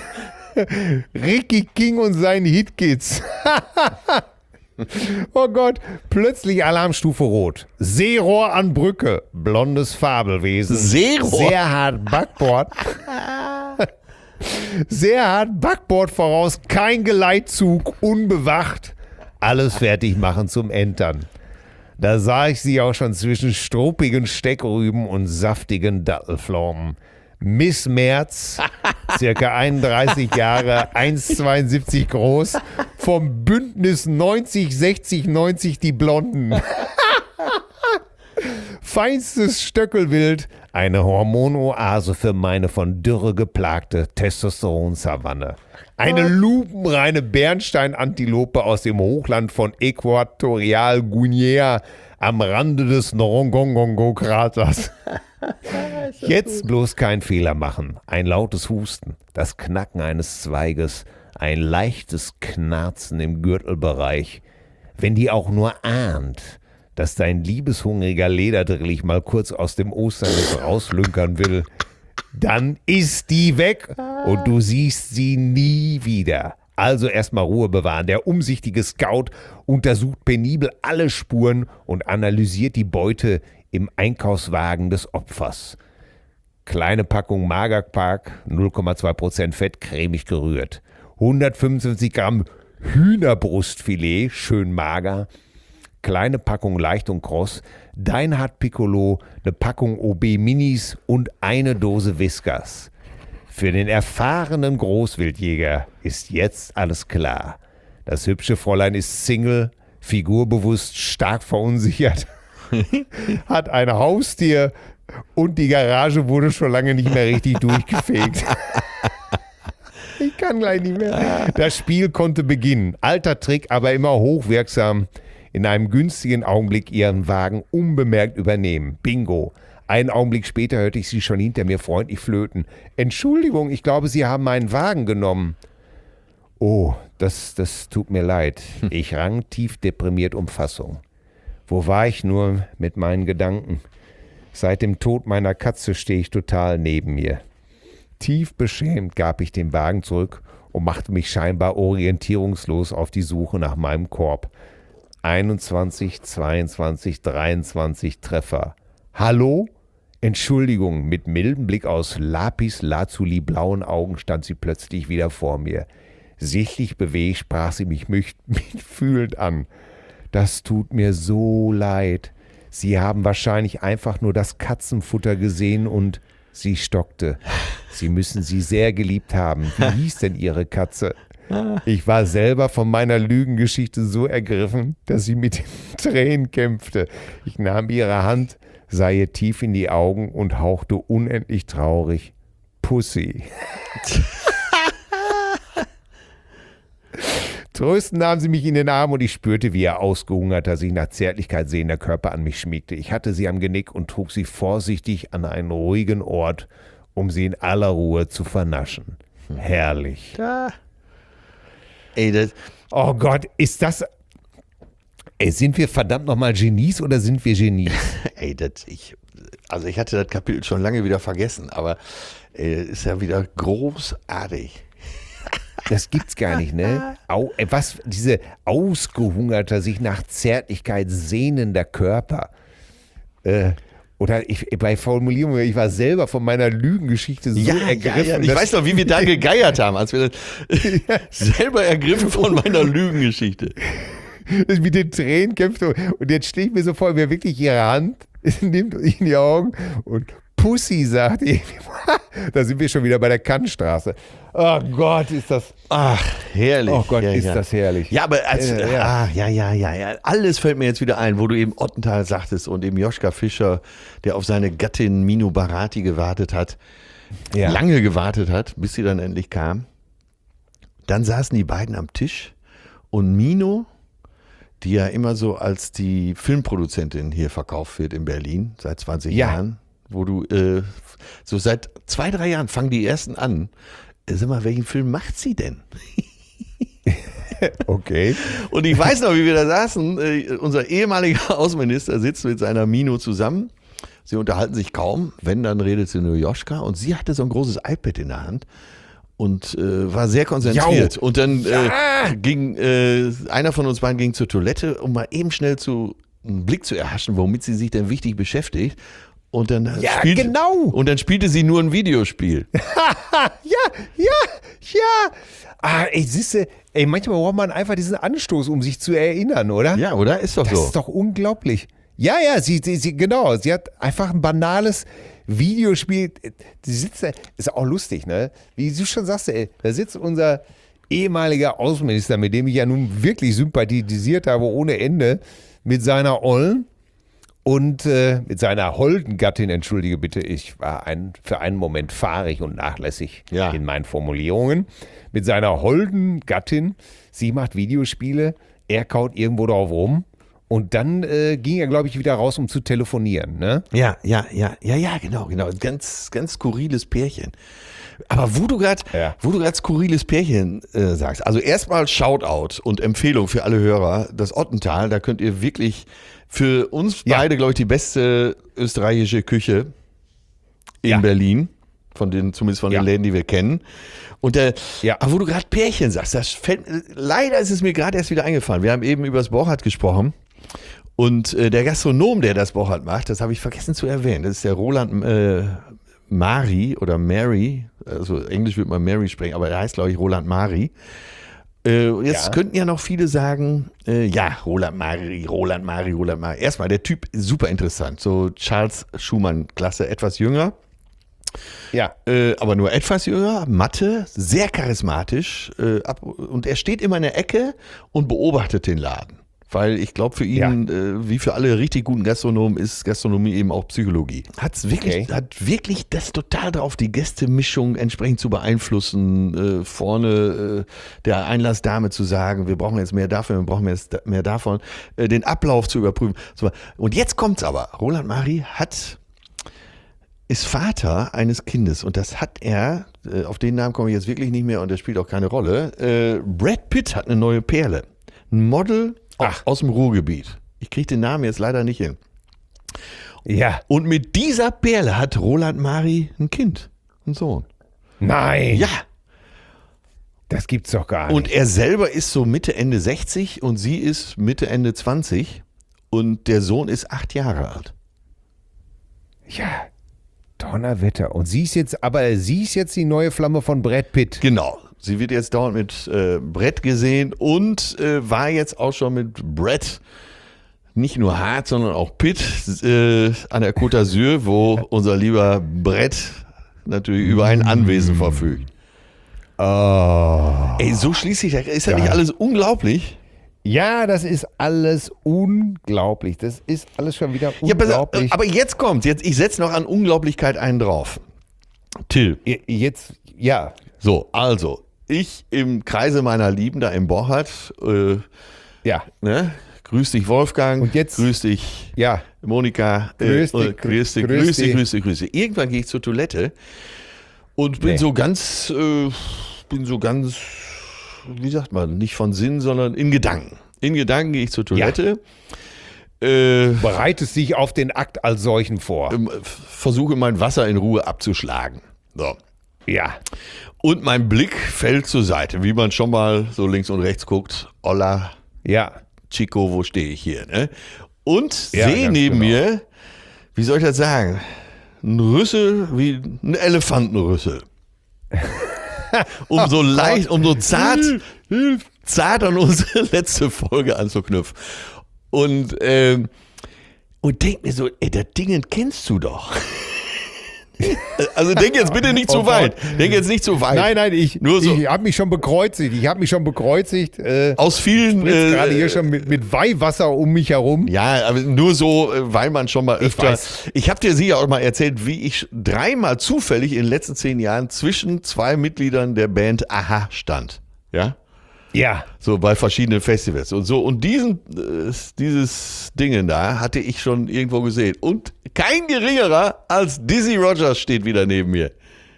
Ricky King und seinen Hitkids. Oh Gott, plötzlich Alarmstufe Rot. Seerohr an Brücke, blondes Fabelwesen. Seerohr? Sehr hart Backbord. Sehr hart Backbord voraus, kein Geleitzug, unbewacht. Alles fertig machen zum Entern. Da sah ich sie auch schon zwischen struppigen Steckrüben und saftigen Dattelpflaumen. Miss Merz, circa einunddreißig Jahre, eins Komma zweiundsiebzig groß, vom Bündnis neunzig, sechzig, neunzig die Blonden. Feinstes Stöckelwild, eine Hormonoase für meine von Dürre geplagte Testosteronsavanne. Eine lupenreine Bernstein-Antilope aus dem Hochland von Äquatorialguinea am Rande des Norongongongo-Kraters. Jetzt bloß keinen Fehler machen. Ein lautes Husten, das Knacken eines Zweiges, ein leichtes Knarzen im Gürtelbereich. Wenn die auch nur ahnt, dass dein liebeshungriger Lederdrillich mal kurz aus dem Osternest rauslünkern will, dann ist die weg und du siehst sie nie wieder. Also erstmal Ruhe bewahren. Der umsichtige Scout untersucht penibel alle Spuren und analysiert die Beute im Einkaufswagen des Opfers. Kleine Packung Magerquark, null Komma zwei Prozent Fett, cremig gerührt. hundertfünfundfünfzig Gramm Hühnerbrustfilet, schön mager. Kleine Packung Leicht und Kross, Deinhard Piccolo, eine Packung O B Minis und eine Dose Whiskas. Für den erfahrenen Großwildjäger ist jetzt alles klar. Das hübsche Fräulein ist Single, figurbewusst, stark verunsichert, hat ein Haustier und die Garage wurde schon lange nicht mehr richtig durchgefegt. Ich kann gleich nicht mehr. Das Spiel konnte beginnen. Alter Trick, aber immer hochwirksam. In einem günstigen Augenblick ihren Wagen unbemerkt übernehmen. Bingo. Einen Augenblick später hörte ich sie schon hinter mir freundlich flöten. Entschuldigung, ich glaube, Sie haben meinen Wagen genommen. Oh, das, das tut mir leid. Ich rang tief deprimiert um Fassung. Wo war ich nur mit meinen Gedanken? Seit dem Tod meiner Katze stehe ich total neben mir. Tief beschämt gab ich den Wagen zurück und machte mich scheinbar orientierungslos auf die Suche nach meinem Korb. einundzwanzig, zweiundzwanzig, dreiundzwanzig Treffer. Hallo? Entschuldigung, mit mildem Blick aus Lapis-Lazuli blauen Augen stand sie plötzlich wieder vor mir. Sichtlich bewegt sprach sie mich mitfühlend an. Das tut mir so leid. Sie haben wahrscheinlich einfach nur das Katzenfutter gesehen und sie stockte. Sie müssen sie sehr geliebt haben. Wie hieß denn Ihre Katze? Ich war selber von meiner Lügengeschichte so ergriffen, dass sie mit den Tränen kämpfte. Ich nahm ihre Hand, sah ihr tief in die Augen und hauchte unendlich traurig: Pussy. Tröstend nahm sie mich in den Arm und ich spürte, wie ihr ausgehungerter, sich nach Zärtlichkeit sehender Körper an mich schmiegte. Ich hatte sie am Genick und trug sie vorsichtig an einen ruhigen Ort, um sie in aller Ruhe zu vernaschen. Herrlich. Ja. Ey, das, oh Gott, ist das... Ey, sind wir verdammt nochmal Genies oder sind wir Genies? ey, das, ich, also ich hatte das Kapitel schon lange wieder vergessen, aber ey, das ist ja wieder großartig. Das gibt's gar nicht, ne? Au, ey, was, diese ausgehungerter, sich nach Zärtlichkeit sehnender Körper. Äh, Oder ich, bei Formulierung, ich war selber von meiner Lügengeschichte so ja, ergriffen. Ja, ja. Ich weiß noch, wie wir da gegeiert haben, als wir das selber ergriffen von meiner Lügengeschichte. Mit den Tränen kämpfte. Und jetzt stehe ich mir so vor, wie wirklich ihre Hand nimmt in die Augen und Pussy sagt, da sind wir schon wieder bei der Kantstraße. Oh Gott, ist das... Ach, herrlich. Oh Gott, ja, ist ja. das herrlich. Ja, aber als, äh, ja. Ah, ja, ja, ja, ja. Alles fällt mir jetzt wieder ein, wo du eben Ottenthal sagtest und eben Joschka Fischer, der auf seine Gattin Mino Barati gewartet hat, Ja. lange gewartet hat, bis sie dann endlich kam. Dann saßen die beiden am Tisch und Mino, die ja immer so als die Filmproduzentin hier verkauft wird in Berlin, seit zwanzig Ja. Jahren, wo du äh, so seit zwei, drei Jahren fangen die ersten an. Sag mal, welchen Film macht sie denn? Okay. Und ich weiß noch, wie wir da saßen, äh, unser ehemaliger Außenminister sitzt mit seiner Mino zusammen. Sie unterhalten sich kaum, wenn, dann redet sie nur Joschka. Und sie hatte so ein großes iPad in der Hand und äh, war sehr konzentriert. Jau. Und dann Ja. äh, ging, äh, einer von uns beiden ging zur Toilette, um mal eben schnell zu, einen Blick zu erhaschen, womit sie sich denn wichtig beschäftigt. Und dann, Ja, spielte, genau. und dann spielte sie nur ein Videospiel. Ja, ja, ja. Ah, ey, siehste, ey, manchmal braucht man einfach diesen Anstoß, um sich zu erinnern, oder? Ja, oder? Ist doch Das so. ist doch unglaublich. Ja, ja, sie, sie, sie, genau, sie hat einfach ein banales Videospiel. Sie sitzt da, ist auch lustig, ne? Wie du schon sagst, ey, da sitzt unser ehemaliger Außenminister, mit dem ich ja nun wirklich sympathisiert habe ohne Ende, mit seiner Ollen und äh, mit seiner holden Gattin, entschuldige bitte, ich war ein, für einen Moment fahrig und nachlässig Ja. in meinen Formulierungen, mit seiner holden Gattin, sie macht Videospiele, er kaut irgendwo drauf rum Und dann äh, ging er, glaube ich, wieder raus, um zu telefonieren, ne? Ja, ja, ja, ja, ja, genau, genau. Ganz, ganz skurriles Pärchen. Aber wo du gerade, Ja. wo du gerade skurriles Pärchen äh, sagst, also erstmal Shoutout und Empfehlung für alle Hörer, das Ottental, da könnt ihr wirklich für uns Ja. beide, glaube ich, die beste österreichische Küche in Ja. Berlin, von den, zumindest von den Ja. Läden, die wir kennen. Und äh, Ja. aber wo du gerade Pärchen sagst, das fällt, leider ist es mir gerade erst wieder eingefallen. Wir haben eben über das Borchardt gesprochen. Und äh, der Gastronom, der das Borchardt macht, das habe ich vergessen zu erwähnen, das ist der Roland äh, Mari oder Mary, also Englisch würde man Mary sprechen, aber er heißt, glaube ich, Roland Mari. Äh, jetzt Ja. könnten ja noch viele sagen, äh, ja, Roland Mari, Roland Mari, Roland Mari. Erstmal, der Typ ist super interessant, so Charles Schumann-Klasse, etwas jünger. Ja. Äh, aber nur etwas jünger, Mathe, sehr charismatisch äh, ab, und er steht immer in der Ecke und beobachtet den Laden. Weil ich glaube, für ihn, Ja. äh, wie für alle richtig guten Gastronomen, ist Gastronomie eben auch Psychologie. Hat's wirklich, Okay. hat wirklich das total drauf, die Gästemischung entsprechend zu beeinflussen, äh, vorne äh, der Einlassdame zu sagen, wir brauchen jetzt mehr davon, wir brauchen jetzt da- mehr davon, äh, den Ablauf zu überprüfen. So. Und jetzt kommt's aber. Roland Mari hat ist Vater eines Kindes und das hat er, äh, auf den Namen komme ich jetzt wirklich nicht mehr und der spielt auch keine Rolle. Äh, Brad Pitt hat eine neue Perle. Ein Model Ach. aus dem Ruhrgebiet. Ich kriege den Namen jetzt leider nicht hin. Ja. Und mit dieser Perle hat Roland Mari ein Kind, einen Sohn. Nein. Ja. Das gibt's doch gar nicht. Und er selber ist so Mitte, Ende sechzig und sie ist Mitte, Ende zwanzig und der Sohn ist acht Jahre alt. Ja. Donnerwetter. Und sie ist jetzt, aber sie ist jetzt die neue Flamme von Brad Pitt. Genau. Sie wird jetzt dauernd mit äh, Brett gesehen und äh, war jetzt auch schon mit Brett nicht nur hart, sondern auch Pitt äh, an der Côte d'Azur, wo unser lieber Brett natürlich über ein Anwesen verfügt. Oh. Ey, so schließlich, ist ja nicht Ja. alles unglaublich? Ja, das ist alles unglaublich. Das ist alles schon wieder Ja, pass auf, unglaublich. aber jetzt kommt, jetzt, ich setze noch an Unglaublichkeit einen drauf. Till. Jetzt, ja. So, also, ich im Kreise meiner Lieben da im Borchardt, äh, Ja. ne? Grüß dich Wolfgang, Und jetzt- grüß dich Ja. Monika, Grüß äh, dich, äh, grüß dich, grüß grüß dich, dich. grüß dich, grüß dich. Irgendwann gehe ich zur Toilette und bin Nee. so ganz, äh, bin so ganz, wie sagt man, nicht von Sinn, sondern in Gedanken. In Gedanken gehe ich zur Toilette, äh, Bereitest dich auf den Akt als solchen vor. ähm, versuche mein Wasser in Ruhe abzuschlagen. So. Ja. Und mein Blick fällt zur Seite, wie man schon mal so links und rechts guckt. Hola, Ja. Chico, wo stehe ich hier? Ne? Und Ja, sehe ganz neben genau. mir, wie soll ich das sagen, ein Rüssel, wie ein Elefantenrüssel. um so leicht, um so zart, zart an unsere letzte Folge anzuknüpfen. Und, ähm, und denk mir so, ey, das Ding kennst du doch. Also denk jetzt bitte nicht zu Oh weit. Gott. Denk jetzt nicht zu weit. Nein, nein, ich, Nur so- ich habe mich schon bekreuzigt. Ich habe mich schon bekreuzigt. Äh, Aus vielen. jetzt gerade äh, hier schon mit, mit Weihwasser um mich herum. Ja, aber nur so, äh, weil man schon mal öfter. weiß. Ich habe dir sicher auch mal erzählt, wie ich dreimal zufällig in den letzten zehn Jahren zwischen zwei Mitgliedern der Band Aha stand. Ja? Ja. So bei verschiedenen Festivals und so. Und diesen, äh, dieses Dingen da hatte ich schon irgendwo gesehen. Und kein geringerer als Dizzy Rogers steht wieder neben mir.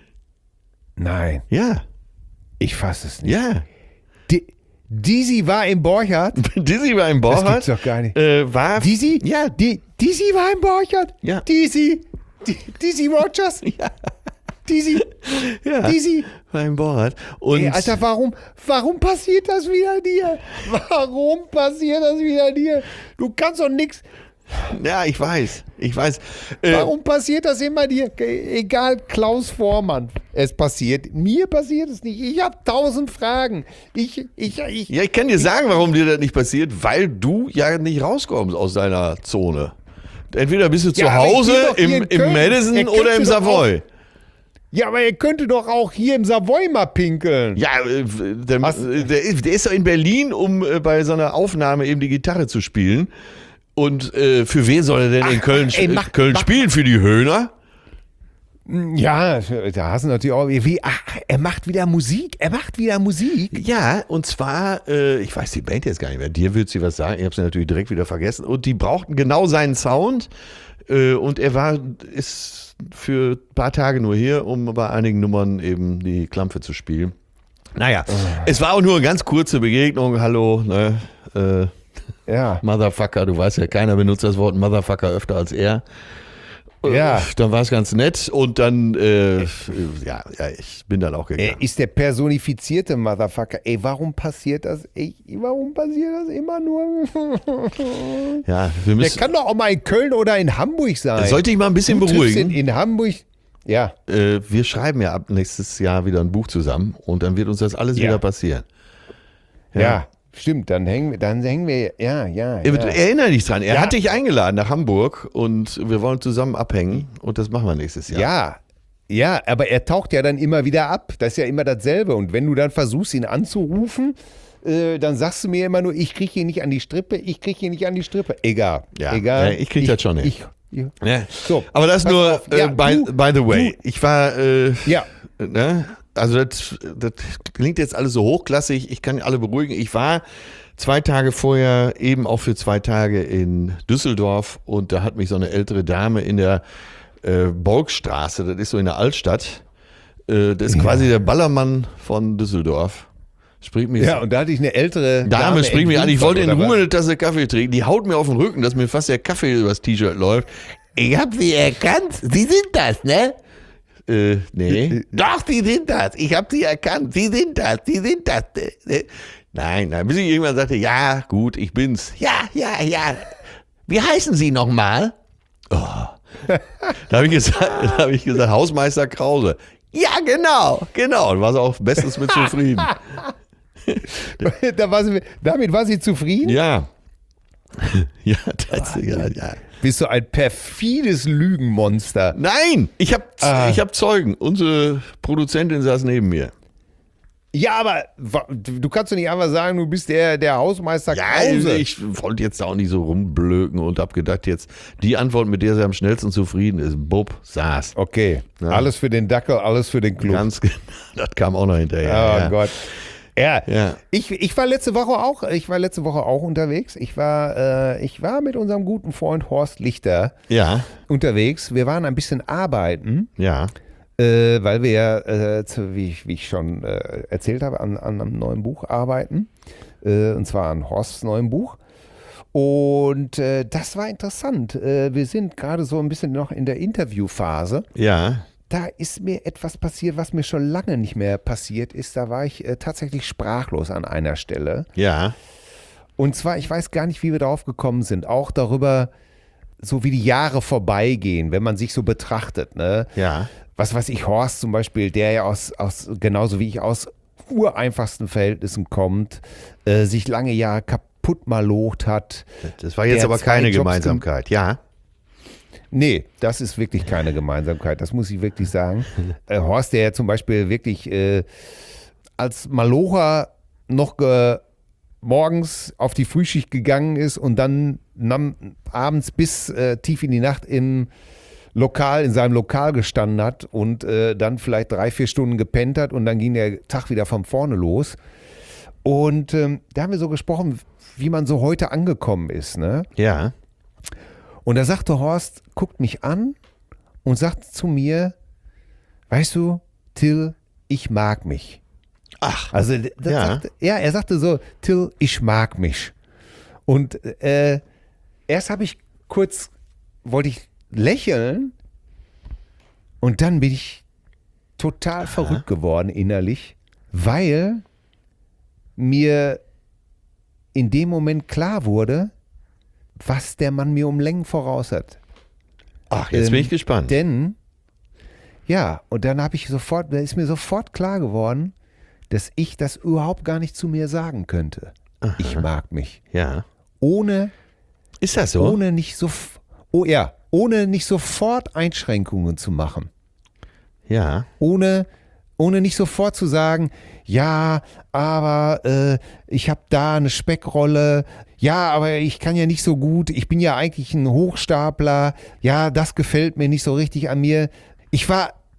Nein, Ja, ich fasse es nicht. ja. Die, Dizzy war im Borchardt. Dizzy war im Das Borchardt. gibt's doch gar nicht. Äh, war. Dizzy? Ja, Die, Dizzy war im Borchardt. Ja. Dizzy. Di- Dizzy Rogers. Ja. Dizzy. ja. Dizzy. War im Borchardt. Und Ey, Alter, warum, warum passiert das wieder dir? Warum passiert das wieder dir? Du kannst doch nix. ja, ich weiß. Ich weiß. Äh, Warum passiert das immer dir? Egal, Klaus Vormann. Es passiert. Mir passiert es nicht. Ich habe tausend Fragen. Ich, ich, ich. Ja, ich kann dir sagen, warum dir das nicht passiert, weil du ja nicht rauskommst aus deiner Zone. Entweder bist du zu Ja, aber ich Hause bin doch hier im, in im Köln. Madison Er oder im könnte doch Savoy. Ja, aber ihr könnte doch auch hier im Savoy mal pinkeln. Ja, äh, der, Was? äh, der, ist- der ist doch in Berlin, um äh, bei so einer Aufnahme eben die Gitarre zu spielen. Und äh, für wen soll er denn in Ach, Köln, ey, mach- Köln mach- spielen? Für die Höhner? Ja, da hast du natürlich auch, wie, ach, er macht wieder Musik, er macht wieder Musik. Ja, und zwar, äh, ich weiß die Band jetzt gar nicht mehr, dir wird sie was sagen, ich habe sie natürlich direkt wieder vergessen. Und die brauchten genau seinen Sound äh, und er war, ist für ein paar Tage nur hier, um bei einigen Nummern eben die Klampfe zu spielen. Naja, oh. Es war auch nur eine ganz kurze Begegnung, hallo, ne, äh, ja. Motherfucker, du weißt ja, keiner benutzt das Wort Motherfucker öfter als er. Ja. Dann war es ganz nett und dann, äh, ja, ja, ich bin dann auch gegangen. Er ist der personifizierte Motherfucker. Ey, warum passiert das? Ey, warum passiert das immer nur? Ja, wir müssen. Der kann doch auch mal in Köln oder in Hamburg sein. Sollte ich mal ein bisschen du beruhigen? In, in Hamburg, ja. Äh, wir schreiben ja ab nächstes Jahr wieder ein Buch zusammen und dann wird uns das alles ja. wieder passieren. Ja. ja. Stimmt, dann hängen wir, dann hängen wir, ja, ja. ja. Erinnere dich dran, er ja. hat dich eingeladen nach Hamburg und wir wollen zusammen abhängen und das machen wir nächstes Jahr. Ja, ja, aber er taucht ja dann immer wieder ab, das ist ja immer dasselbe und wenn du dann versuchst, ihn anzurufen, äh, dann sagst du mir immer nur, ich kriege hier nicht an die Strippe, ich kriege hier nicht an die Strippe. Egal, ja. egal. Ja, ich kriege das schon nicht. Ich, ich, ja. So, aber das nur, äh, ja, by, du, by the way, du, ich war, äh, ja. ne? Also das, das klingt jetzt alles so hochklassig, ich kann alle beruhigen. Ich war zwei Tage vorher eben auch für zwei Tage in Düsseldorf und da hat mich so eine ältere Dame in der äh, Bolkstraße, das ist so in der Altstadt, äh, das ist ja. quasi der Ballermann von Düsseldorf. Springt mir ja, und da hatte ich eine ältere Dame, Dame springt mir an, ich wollte in Ruhe eine Tasse Kaffee trinken, die haut mir auf den Rücken, dass mir fast der Kaffee übers T-Shirt läuft. Ich hab sie erkannt, Sie sind das, ne? Äh, nee. Doch, Sie sind das. Ich habe Sie erkannt. Sie sind das. Sie sind das. Nein, nein. Bis ich irgendwann sagte, ja, gut, ich bin's. Ja, ja, ja. Wie heißen Sie nochmal? Oh. Da habe ich, gesagt, hab ich gesagt, Hausmeister Krause. Ja, genau, genau. Und war sie auch bestens mit zufrieden. da war sie, damit war sie zufrieden? Ja. Ja, tatsächlich. Ja, ja. Bist du ein perfides Lügenmonster? Nein, ich habe ah. ich hab Zeugen. Unsere Produzentin saß neben mir. Ja, aber du kannst doch nicht einfach sagen, du bist der, der Hausmeister Krause. Ja, ich wollte jetzt auch nicht so rumblöken und habe gedacht, jetzt die Antwort, mit der sie am schnellsten zufrieden ist, Bub, saß. Okay, ja. Alles für den Dackel, alles für den Club. Ganz genau, das kam auch noch hinterher. Oh ja. Gott. Ja, ja. Ich, ich war letzte Woche auch, ich war letzte Woche auch unterwegs. Ich war, äh, ich war mit unserem guten Freund Horst Lichter ja. unterwegs. Wir waren ein bisschen arbeiten. Ja. Äh, weil wir ja, äh, zu, wie, ich, wie ich schon äh, erzählt habe, an, an einem neuen Buch arbeiten. Äh, und zwar an Horsts neuem Buch. Und äh, das war interessant. Äh, wir sind gerade so ein bisschen noch in der Interviewphase. Ja. Da ist mir etwas passiert, was mir schon lange nicht mehr passiert ist. Da war ich äh, tatsächlich sprachlos an einer Stelle. Ja. Und zwar, ich weiß gar nicht, wie wir darauf gekommen sind. Auch darüber, so wie die Jahre vorbeigehen, wenn man sich so betrachtet. Ne? Ja. Was weiß ich, Horst zum Beispiel, der ja aus, aus genauso wie ich aus ureinfachsten Verhältnissen kommt, äh, sich lange Jahre kaputt malocht hat. Das war jetzt aber keine Jobs Gemeinsamkeit, ja. Nee, das ist wirklich keine Gemeinsamkeit, das muss ich wirklich sagen. Äh, Horst, der ja zum Beispiel wirklich äh, als Malocher noch ge- morgens auf die Frühschicht gegangen ist und dann nam, abends bis äh, tief in die Nacht im Lokal, in seinem Lokal gestanden hat und äh, dann vielleicht drei, vier Stunden gepennt hat und dann ging der Tag wieder von vorne los. Und ähm, da haben wir so gesprochen, wie man so heute angekommen ist, ne? Ja. Und da sagte Horst, guckt mich an und sagt zu mir, weißt du, Till, ich mag mich. Ach, also das ja. Sagte, ja, er sagte so, Till, ich mag mich. Und äh, erst habe ich kurz, wollte ich lächeln und dann bin ich total Aha. verrückt geworden innerlich, weil mir in dem Moment klar wurde, was der Mann mir um Längen voraus hat. Ach, jetzt ähm, bin ich gespannt. Denn, ja, und dann habe ich sofort, da ist mir sofort klar geworden, dass ich das überhaupt gar nicht zu mir sagen könnte. Aha. Ich mag mich. Ja. Ohne, ist das so? Ohne nicht so, oh ja, ohne nicht sofort Einschränkungen zu machen. Ja. Ohne, ohne nicht sofort zu sagen, ja, aber äh, ich habe da eine Speckrolle, ja, aber ich kann ja nicht so gut, ich bin ja eigentlich ein Hochstapler, ja, das gefällt mir nicht so richtig an mir. Ich war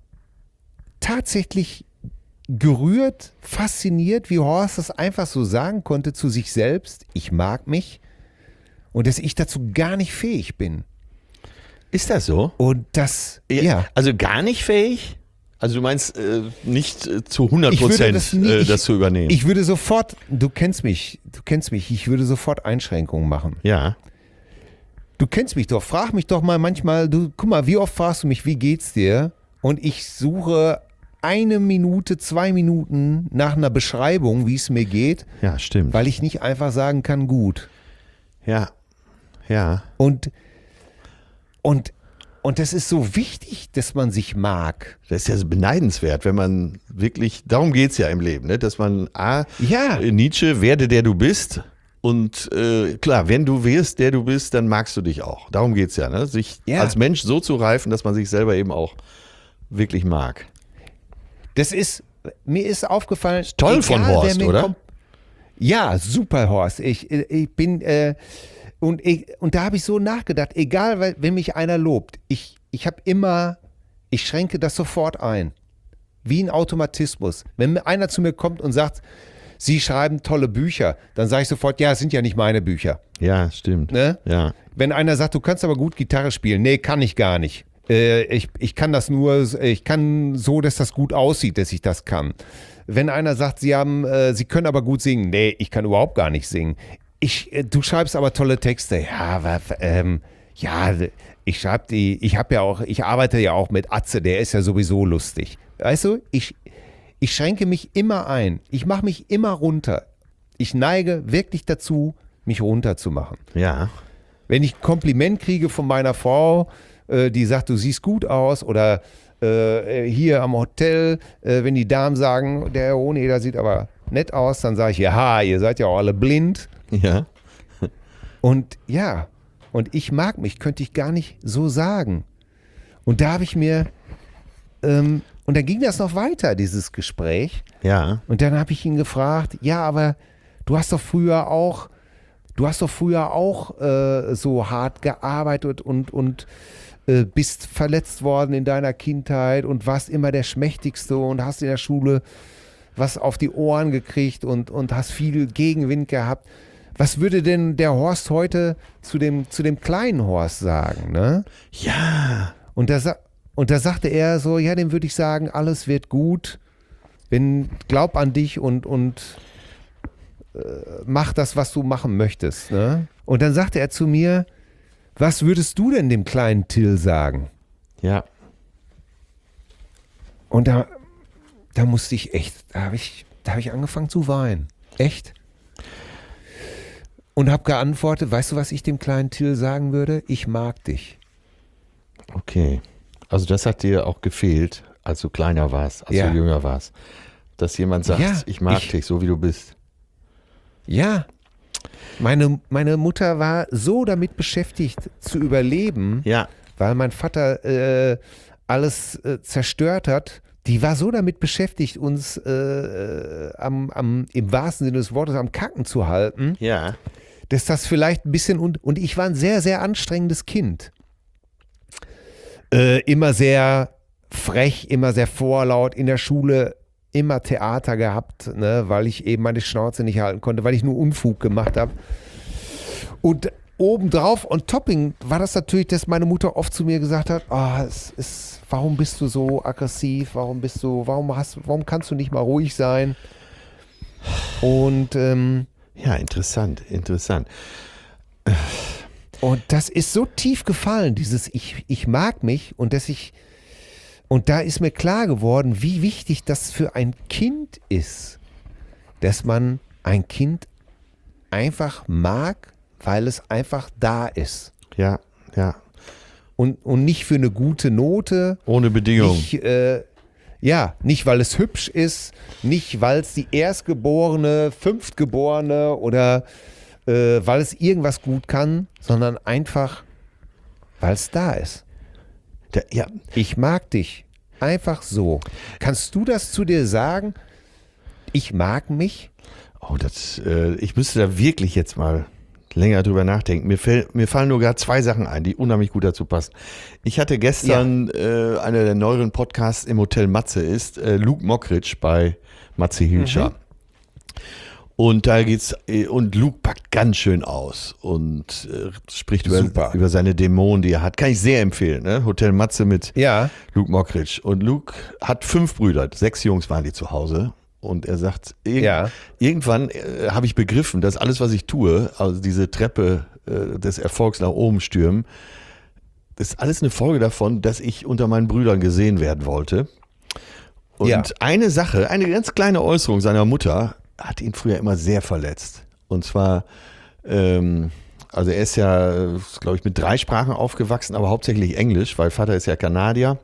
tatsächlich gerührt, fasziniert, wie Horst das einfach so sagen konnte zu sich selbst, ich mag mich und dass ich dazu gar nicht fähig bin. Ist das so? Und das, ja. Also gar nicht fähig? Also du meinst äh, nicht äh, zu hundert Ich würde Prozent das nie- äh, ich- das zu übernehmen? Ich würde sofort, du kennst mich, du kennst mich, ich würde sofort Einschränkungen machen. ja. Du kennst mich doch, frag mich doch mal manchmal, du, guck mal, wie oft fragst du mich, wie geht's dir? Und ich suche eine Minute, zwei Minuten nach einer Beschreibung, wie es mir geht, Ja, stimmt. weil ich nicht einfach sagen kann, gut. ja. Ja. Und, und, und das ist so wichtig, dass man sich mag. Das ist ja so beneidenswert, wenn man wirklich, darum geht es ja im Leben, ne? Dass man, A, Ja. Nietzsche, werde der du bist. Und äh, klar, wenn du wirst, der du bist, dann magst du dich auch. Darum geht es ja, ne? Sich Ja. als Mensch so zu reifen, dass man sich selber eben auch wirklich mag. Das ist, mir ist aufgefallen. toll egal, von wer Horst, mir oder? kommt- Ja, super Horst. Ich, ich bin, äh, und, ich, und da habe ich so nachgedacht, egal, weil- wenn mich einer lobt, ich, ich habe immer, ich schränke das sofort ein. Wie ein Automatismus. Wenn mir einer zu mir kommt und sagt, Sie schreiben tolle Bücher, dann sage ich sofort, ja, es sind ja nicht meine Bücher. Ja, stimmt. Ne? Ja. Wenn einer sagt, du kannst aber gut Gitarre spielen, nee, kann ich gar nicht. Äh, ich, ich kann das nur, ich kann so, dass das gut aussieht, dass ich das kann. Wenn einer sagt, sie haben, äh, sie können aber gut singen, nee, ich kann überhaupt gar nicht singen. Ich, äh, du schreibst aber tolle Texte, ja, aber, ähm, ja, ich schreibe die, ich habe ja auch, ich arbeite ja auch mit Atze, der ist ja sowieso lustig. Weißt du, ich, ich schränke mich immer ein, ich mache mich immer runter. Ich neige wirklich dazu, mich runterzumachen. Ja. Wenn ich ein Kompliment kriege von meiner Frau, äh, die sagt, du siehst gut aus, oder äh, hier am Hotel, äh, wenn die Damen sagen, der Herr Hoheneder sieht aber nett aus, dann sage ich, ja, ihr seid ja auch alle blind. Ja. Und ja, und ich mag mich, könnte ich gar nicht so sagen. Und da habe ich mir, ähm, und dann ging das noch weiter, dieses Gespräch. Ja. Und dann habe ich ihn gefragt, ja, aber du hast doch früher auch, du hast doch früher auch äh, so hart gearbeitet und, und äh, bist verletzt worden in deiner Kindheit und warst immer der Schmächtigste und hast in der Schule was auf die Ohren gekriegt und, und hast viel Gegenwind gehabt. Was würde denn der Horst heute zu dem, zu dem kleinen Horst sagen, ne? Ja. Und da, sa- und da sagte er so, ja, dem würde ich sagen, alles wird gut, wenn, glaub an dich und, und äh, mach das, was du machen möchtest. Ne? Und dann sagte er zu mir, was würdest du denn dem kleinen Till sagen? Ja. Und da, da musste ich echt, da habe ich, da hab ich angefangen zu weinen. Echt. Und habe geantwortet, weißt du, was ich dem kleinen Till sagen würde? Ich mag dich. Okay. Also das hat dir auch gefehlt, als du kleiner warst, als Ja. du jünger warst. Dass jemand sagt, Ja, ich mag ich- dich, so wie du bist. Ja, meine, meine Mutter war so damit beschäftigt zu überleben, Ja. weil mein Vater äh, alles äh, zerstört hat. Die war so damit beschäftigt, uns äh, äh, am, am, im wahrsten Sinne des Wortes am Kacken zu halten, Ja. dass das vielleicht ein bisschen, und, und ich war ein sehr, sehr anstrengendes Kind. Äh, immer sehr frech, immer sehr vorlaut, in der Schule immer Theater gehabt, ne, weil ich eben meine Schnauze nicht halten konnte, weil ich nur Unfug gemacht habe. Und obendrauf und Topping war das natürlich, dass meine Mutter oft zu mir gesagt hat, oh, es ist, warum bist du so aggressiv, warum bist du, warum hast, warum kannst du nicht mal ruhig sein? Und ähm, Ja, interessant, interessant. Und das ist so tief gefallen, dieses ich, ich mag mich und dass ich, und da ist mir klar geworden, wie wichtig das für ein Kind ist, dass man ein Kind einfach mag, weil es einfach da ist. Ja, ja. Und, und nicht für eine gute Note. Ohne Bedingung. Nicht, äh, ja, nicht weil es hübsch ist, nicht weil es die Erstgeborene, Fünftgeborene oder äh, weil es irgendwas gut kann, sondern einfach, weil es da ist. Da, ja, Ich mag dich. Einfach so. Kannst du das zu dir sagen? Ich mag mich? oh, das, äh, ich müsste da wirklich jetzt mal länger drüber nachdenken. Mir, fäll, mir fallen nur gerade zwei Sachen ein, die unheimlich gut dazu passen. Ich hatte gestern, ja. äh, einer der neueren Podcasts im Hotel Matze ist, äh, Luke Mockridge bei Matze Hilscher. Mhm. Und da geht's, und Luke packt ganz schön aus und äh, spricht über, über seine Dämonen, die er hat. Kann ich sehr empfehlen, ne? Hotel Matze mit ja. Luke Mockridge. Und Luke hat fünf Brüder, sechs Jungs waren die zu Hause. Und er sagt, irg- ja. irgendwann äh, habe ich begriffen, dass alles, was ich tue, also diese Treppe äh, des Erfolgs nach oben stürmen, das ist alles eine Folge davon, dass ich unter meinen Brüdern gesehen werden wollte. Und ja. eine Sache, eine ganz kleine Äußerung seiner Mutter hat ihn früher immer sehr verletzt. Und zwar, ähm, also er ist ja, glaube ich, mit drei Sprachen aufgewachsen, aber hauptsächlich Englisch, weil Vater ist ja Kanadier.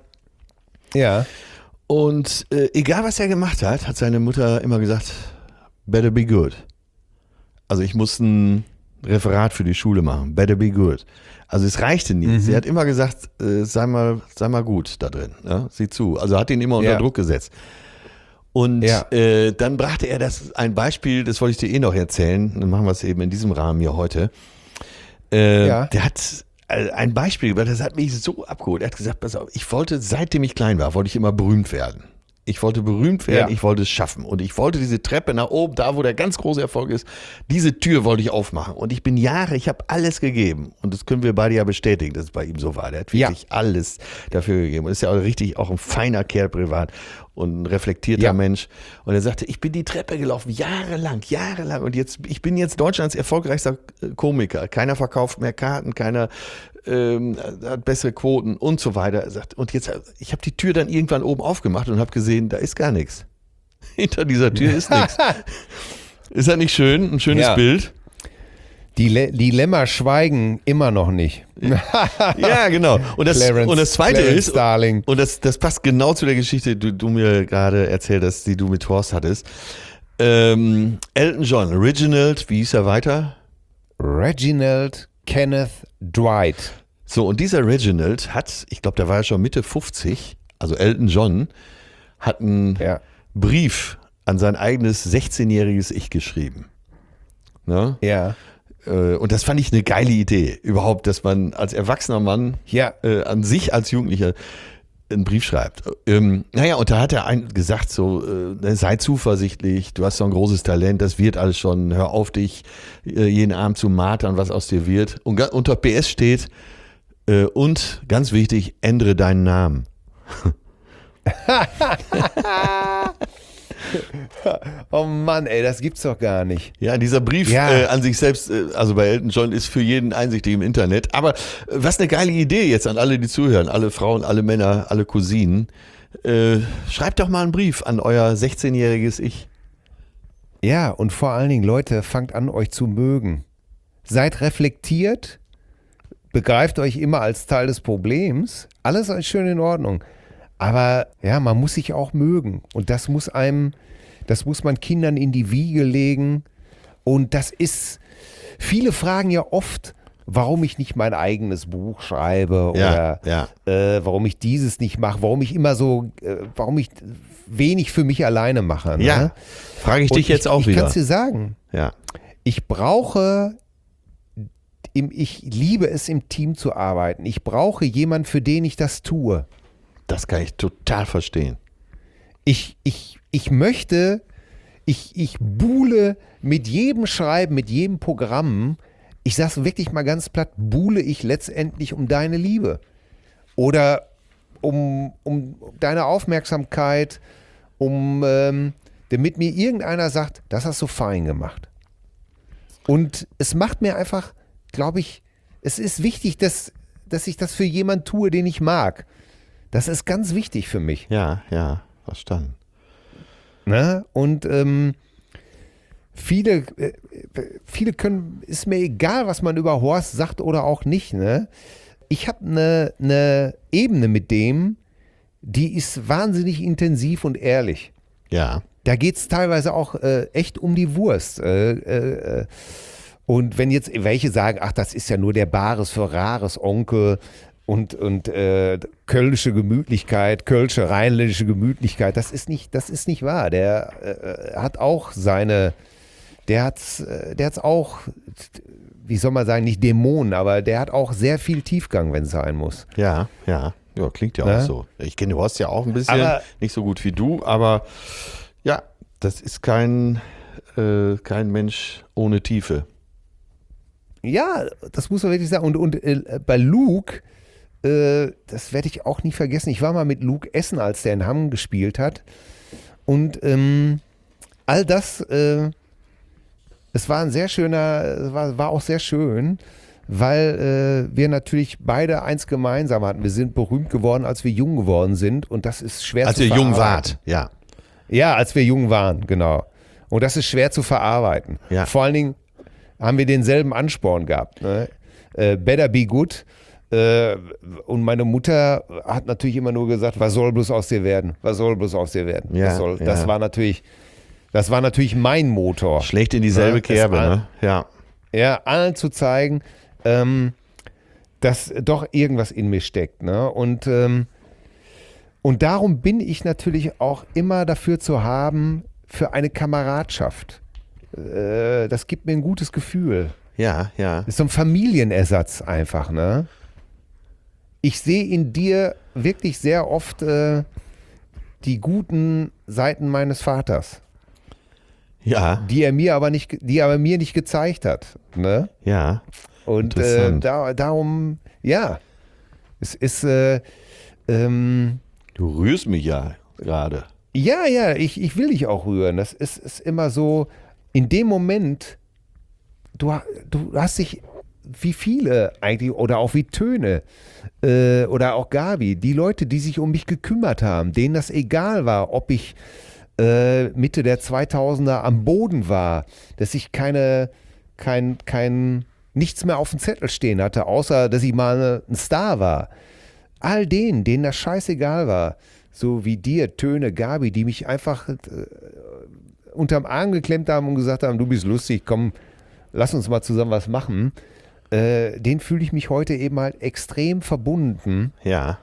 Ja. Und äh, egal, was er gemacht hat, hat seine Mutter immer gesagt, better be good. Also ich muss ein Referat für die Schule machen, better be good. Also es reichte nie. Mhm. Sie hat immer gesagt, äh, sei mal, sei mal gut da drin, ja? Sieh zu. Also hat ihn immer unter ja. Druck gesetzt. Und ja. äh, dann brachte er das ein Beispiel, das wollte ich dir eh noch erzählen, dann machen wir es eben in diesem Rahmen hier heute. Äh, ja. Der hat ein Beispiel, weil das hat mich so abgeholt. Er hat gesagt, pass auf, ich wollte, seitdem ich klein war, wollte ich immer berühmt werden. Ich wollte berühmt werden, ja. ich wollte es schaffen. Und ich wollte diese Treppe nach oben, da wo der ganz große Erfolg ist, diese Tür wollte ich aufmachen. Und ich bin Jahre, ich habe alles gegeben. Und das können wir beide ja bestätigen, dass es bei ihm so war. Der hat wirklich ja. alles dafür gegeben. Und ist ja auch richtig auch ein feiner Kerl privat und ein reflektierter ja. Mensch. Und er sagte, ich bin die Treppe gelaufen, jahrelang, jahrelang. Und jetzt, ich bin jetzt Deutschlands erfolgreichster Komiker. Keiner verkauft mehr Karten, keiner ähm, hat bessere Quoten und so weiter. Er sagt, und jetzt, ich habe die Tür dann irgendwann oben aufgemacht und habe gesehen, da ist gar nichts. Hinter dieser Tür ist nichts. Ist das nicht schön? Ein schönes ja. Bild. Die, Le- die Lämmer schweigen immer noch nicht. Ja, genau. Und das, Clarence, und das Zweite Clarence ist, Darling. und das, das passt genau zu der Geschichte, die du mir gerade erzählt hast, die du mit Horst hattest. Ähm, Elton John, Reginald, wie hieß er weiter? Reginald Kenneth Dwight. So, und dieser Reginald hat, ich glaube, der war ja schon Mitte fünfzig, also Elton John, hat einen ja. Brief an sein eigenes sechzehnjähriges Ich geschrieben. Ne? Ja. Und das fand ich eine geile Idee, überhaupt, dass man als erwachsener Mann ja. äh, an sich als Jugendlicher einen Brief schreibt. Ähm, naja, und da hat er ein, gesagt, so, äh, sei zuversichtlich, du hast so ein großes Talent, das wird alles schon, hör auf dich äh, jeden Abend zu martern, was aus dir wird. Und ga, unter P S steht, äh, und ganz wichtig, ändere deinen Namen. Oh Mann, ey, das gibt's doch gar nicht. Ja, dieser Brief ja. äh, an sich selbst, äh, also bei Elton John, ist für jeden einsichtig im Internet. Aber äh, was eine geile Idee jetzt an alle, die zuhören, alle Frauen, alle Männer, alle Cousinen. Äh, schreibt doch mal einen Brief an euer sechzehnjähriges Ich. Ja, und vor allen Dingen, Leute, fangt an, euch zu mögen. Seid reflektiert, begreift euch immer als Teil des Problems. Alles ist schön in Ordnung. Aber ja, man muss sich auch mögen und das muss einem, das muss man Kindern in die Wiege legen und das ist, viele fragen ja oft, warum ich nicht mein eigenes Buch schreibe ja, oder ja. Äh, warum ich dieses nicht mache, warum ich immer so, äh, warum ich wenig für mich alleine mache. Ne? Ja, frage ich dich und jetzt ich, auch ich wieder. Ich kann es dir sagen, ja. ich brauche, im, ich liebe es im Team zu arbeiten, ich brauche jemanden, für den ich das tue. Das kann ich total verstehen. Ich, ich, ich möchte, ich, ich buhle mit jedem Schreiben, mit jedem Programm, ich sag's wirklich mal ganz platt, buhle ich letztendlich um deine Liebe. Oder um, um deine Aufmerksamkeit, um, ähm, damit mir irgendeiner sagt, das hast du fein gemacht. Und es macht mir einfach, glaube ich, es ist wichtig, dass, dass ich das für jemanden tue, den ich mag. Das ist ganz wichtig für mich. Ja, ja, verstanden. Ne? Und ähm, viele, äh, viele können, ist mir egal, was man über Horst sagt oder auch nicht. Ne? Ich habe eine ne Ebene mit dem, die ist wahnsinnig intensiv und ehrlich. Ja. Da geht es teilweise auch äh, echt um die Wurst. Äh, äh, und wenn jetzt welche sagen, ach, das ist ja nur der Bares für Rares Onkel, und, und äh, kölsche Gemütlichkeit, kölsche rheinländische Gemütlichkeit, das ist nicht, das ist nicht wahr. Der äh, hat auch seine, der hat's, der hat's auch, wie soll man sagen, nicht Dämonen, aber der hat auch sehr viel Tiefgang, wenn es sein muss. Ja, ja. Ja, klingt ja Ne? auch so. Ich kenne Horst ja auch ein bisschen, Aber- nicht so gut wie du, aber ja, das ist kein, äh, kein Mensch ohne Tiefe. Ja, das muss man wirklich sagen. Und, und äh, bei Luke, äh, das werde ich auch nie vergessen. Ich war mal mit Luke essen, als der in Hamm gespielt hat. Und ähm, all das, äh, es war ein sehr schöner, es war, war auch sehr schön, weil äh, wir natürlich beide eins gemeinsam hatten. Wir sind berühmt geworden, als wir jung geworden sind. Und das ist schwer Als zu ihr jung verarbeiten. wart, ja. Ja, als wir jung waren, genau. Und das ist schwer zu verarbeiten. Ja. Vor allen Dingen haben wir denselben Ansporn gehabt. Ne? Äh, better be good. Äh, und meine Mutter hat natürlich immer nur gesagt, was soll bloß aus dir werden? Was soll bloß aus dir werden? Ja, das, soll, ja. das war natürlich, das war natürlich mein Motor. Schlecht in dieselbe Ne? Kerbe, Das- ne? Ja. Ja, allen zu zeigen, ähm, dass doch irgendwas in mir steckt. Ne? Und, ähm, und darum bin ich natürlich auch immer dafür zu haben, für eine Kameradschaft. Äh, das gibt mir ein gutes Gefühl. Ja, ja. Das ist so ein Familienersatz einfach. Ne? Ich sehe in dir wirklich sehr oft äh, die guten Seiten meines Vaters, Ja, die er mir aber nicht, die er aber mir nicht gezeigt hat. Ne? ja. Und äh, Interessant. da, darum, ja, es ist, äh, ähm, Du rührst mich ja gerade. ja, ja, ich, ich will dich auch rühren. Das ist, ist immer so, in dem Moment, du, ha- du hast dich, wie viele eigentlich, oder auch wie Töne, äh, oder auch Gabi, die Leute, die sich um mich gekümmert haben, denen das egal war, ob ich äh, Mitte der zweitausender am Boden war, dass ich keine, kein, kein, nichts mehr auf dem Zettel stehen hatte, außer dass ich mal ein Star war. All denen, denen das scheißegal war, so wie dir, Töne, Gabi, die mich einfach äh, unterm Arm geklemmt haben und gesagt haben, du bist lustig, komm, lass uns mal zusammen was machen, äh, den fühle ich mich heute eben halt extrem verbunden. Ja.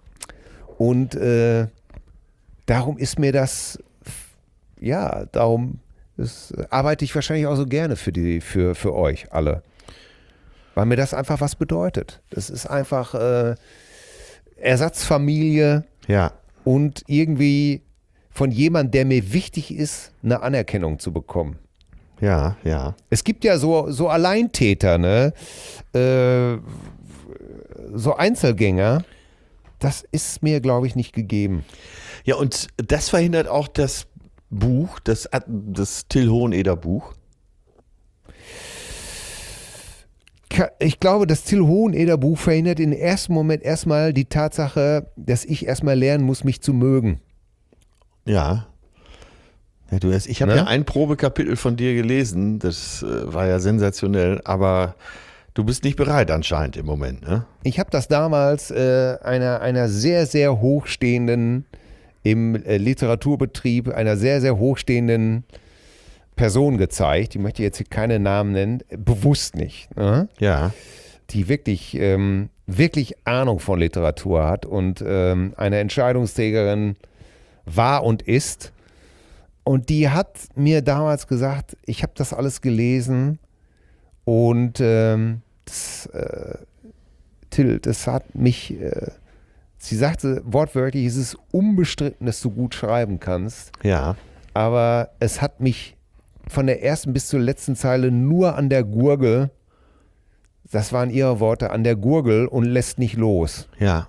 Und äh, darum ist mir das, ja, darum das arbeite ich wahrscheinlich auch so gerne für, die, für, für euch alle. Weil mir das einfach was bedeutet. Das ist einfach äh, Ersatzfamilie Ja. und irgendwie von jemandem, der mir wichtig ist, eine Anerkennung zu bekommen. Ja, ja. Es gibt ja so, so Alleintäter, ne? Äh, so Einzelgänger. Das ist mir, glaube ich, nicht gegeben. Ja, und das verhindert auch das Buch, das, das Till Hoheneder Buch. Ka- Ich glaube, das Till Hoheneder Buch verhindert im ersten Moment erstmal die Tatsache, dass ich erstmal lernen muss, mich zu mögen. Ja. Ja, du hast, ich habe Ne? ja ein Probekapitel von dir gelesen, das äh, war ja sensationell, aber du bist nicht bereit anscheinend im Moment, ne? Ich habe das damals äh, einer, einer sehr, sehr hochstehenden, im äh, Literaturbetrieb, einer sehr, sehr hochstehenden Person gezeigt. Ich möchte jetzt hier keine Namen nennen, bewusst nicht. Ne? Ja. Die wirklich, ähm, wirklich Ahnung von Literatur hat und ähm, eine Entscheidungsträgerin war und ist. Und die hat mir damals gesagt, ich habe das alles gelesen und ähm, das, äh, Till, das hat mich, äh, sie sagte wortwörtlich, es ist unbestritten, dass du gut schreiben kannst, Ja. aber es hat mich von der ersten bis zur letzten Zeile nur an der Gurgel, das waren ihre Worte, an der Gurgel und lässt nicht los. Ja.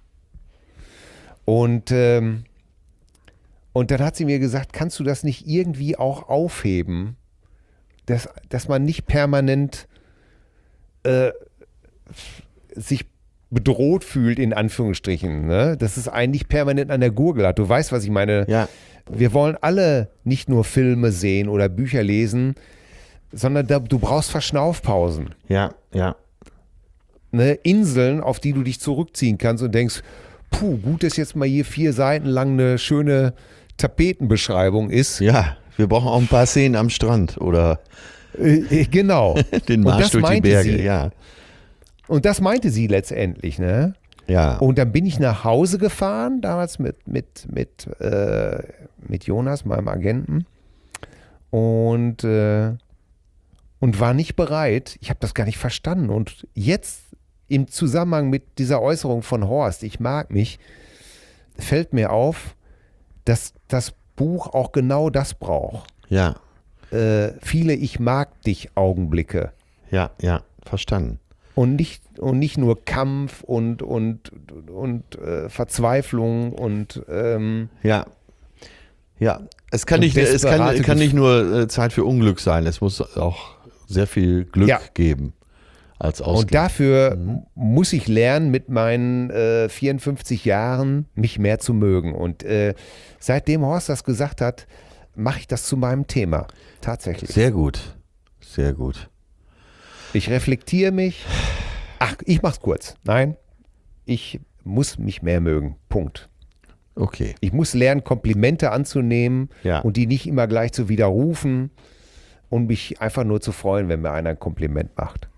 Und, ähm, und dann hat sie mir gesagt, kannst du das nicht irgendwie auch aufheben, dass, dass man nicht permanent äh, sich bedroht fühlt, in Anführungsstrichen, ne? Dass es eigentlich permanent an der Gurgel hat. Du weißt, was ich meine. Ja. Wir wollen alle nicht nur Filme sehen oder Bücher lesen, sondern da, du brauchst Verschnaufpausen. Ja. Ja. Ne? Inseln, auf die du dich zurückziehen kannst und denkst, puh, gut, dass jetzt mal hier vier Seiten lang eine schöne Tapetenbeschreibung ist. Ja. Wir brauchen auch ein paar Szenen am Strand oder Äh, genau. den Und Marsch das durch die meinte Berge. sie. Ja. Und das meinte sie letztendlich, ne? Ja. Und dann bin ich nach Hause gefahren, damals mit, mit, mit, äh, mit Jonas, meinem Agenten. Und, äh, und war nicht bereit. Ich habe das gar nicht verstanden. Und jetzt im Zusammenhang mit dieser Äußerung von Horst, ich mag mich, fällt mir auf, dass das Buch auch genau das braucht. Ja. Äh, viele Ich mag dich Augenblicke. Ja, ja, verstanden. Und nicht, und nicht nur Kampf und, und, und äh, Verzweiflung und ähm, ja. Ja, es kann und nicht, es kann, desperate kann nicht nur äh, Zeit für Unglück sein, es muss auch sehr viel Glück Ja. geben als Ausgleich. Und dafür mhm. muss ich lernen, mit meinen äh, vierundfünfzig Jahren mich mehr zu mögen. Und äh, seitdem Horst das gesagt hat, mache ich das zu meinem Thema. Tatsächlich. Sehr gut, sehr gut. Ich reflektiere mich. Ach, ich mach's kurz. Nein, ich muss mich mehr mögen. Punkt. Okay. Ich muss lernen, Komplimente anzunehmen Ja. und die nicht immer gleich zu widerrufen und mich einfach nur zu freuen, wenn mir einer ein Kompliment macht.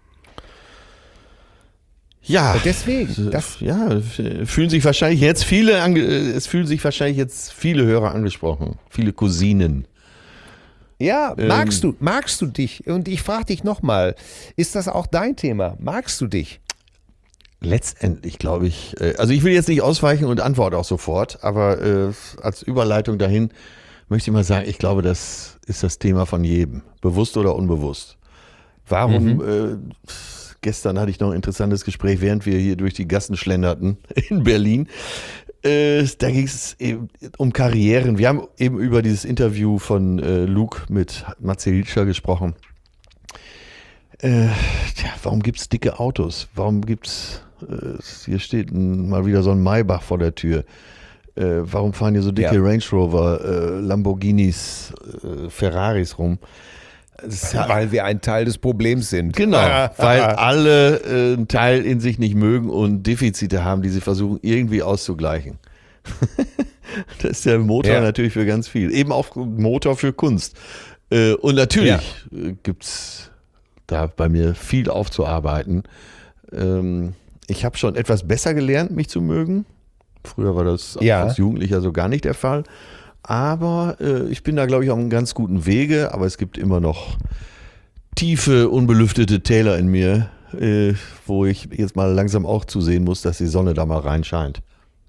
Ja, Deswegen, das, ja, fühlen sich wahrscheinlich jetzt viele, ange, es fühlen sich wahrscheinlich jetzt viele Hörer angesprochen, viele Cousinen. ja, Ähm, magst du, magst du dich? Und ich frage dich nochmal, ist das auch dein Thema? Magst du dich? Letztendlich glaube ich, äh, also ich will jetzt nicht ausweichen und antworte auch sofort, aber äh, als Überleitung dahin möchte ich mal sagen, ich glaube, das ist das Thema von jedem, bewusst oder unbewusst. Warum, Mhm. äh, gestern hatte ich noch ein interessantes Gespräch, während wir hier durch die Gassen schlenderten in Berlin. Äh, da ging es eben um Karrieren. Wir haben eben über dieses Interview von äh, Luke mit Matze Hilscher gesprochen. Äh, tja, warum gibt es dicke Autos? Warum gibt es, äh, hier steht ein, mal wieder so ein Maybach vor der Tür. Äh, warum fahren hier so dicke Ja. Range Rover, äh, Lamborghinis, äh, Ferraris rum? Das ist ja, Weil wir ein Teil des Problems sind. genau, weil alle äh, einen Teil in sich nicht mögen und Defizite haben, die sie versuchen irgendwie auszugleichen. Das ist der Motor Ja. natürlich für ganz viel. Eben auch Motor für Kunst. Äh, und natürlich äh, gibt es da bei mir viel aufzuarbeiten. Ähm, ich habe schon etwas besser gelernt, mich zu mögen. Früher war das Ja. als Jugendlicher so gar nicht der Fall. Aber äh, ich bin da, glaube ich, auf einem ganz guten Wege. Aber es gibt immer noch tiefe, unbelüftete Täler in mir, äh, wo ich jetzt mal langsam auch zusehen muss, dass die Sonne da mal reinscheint.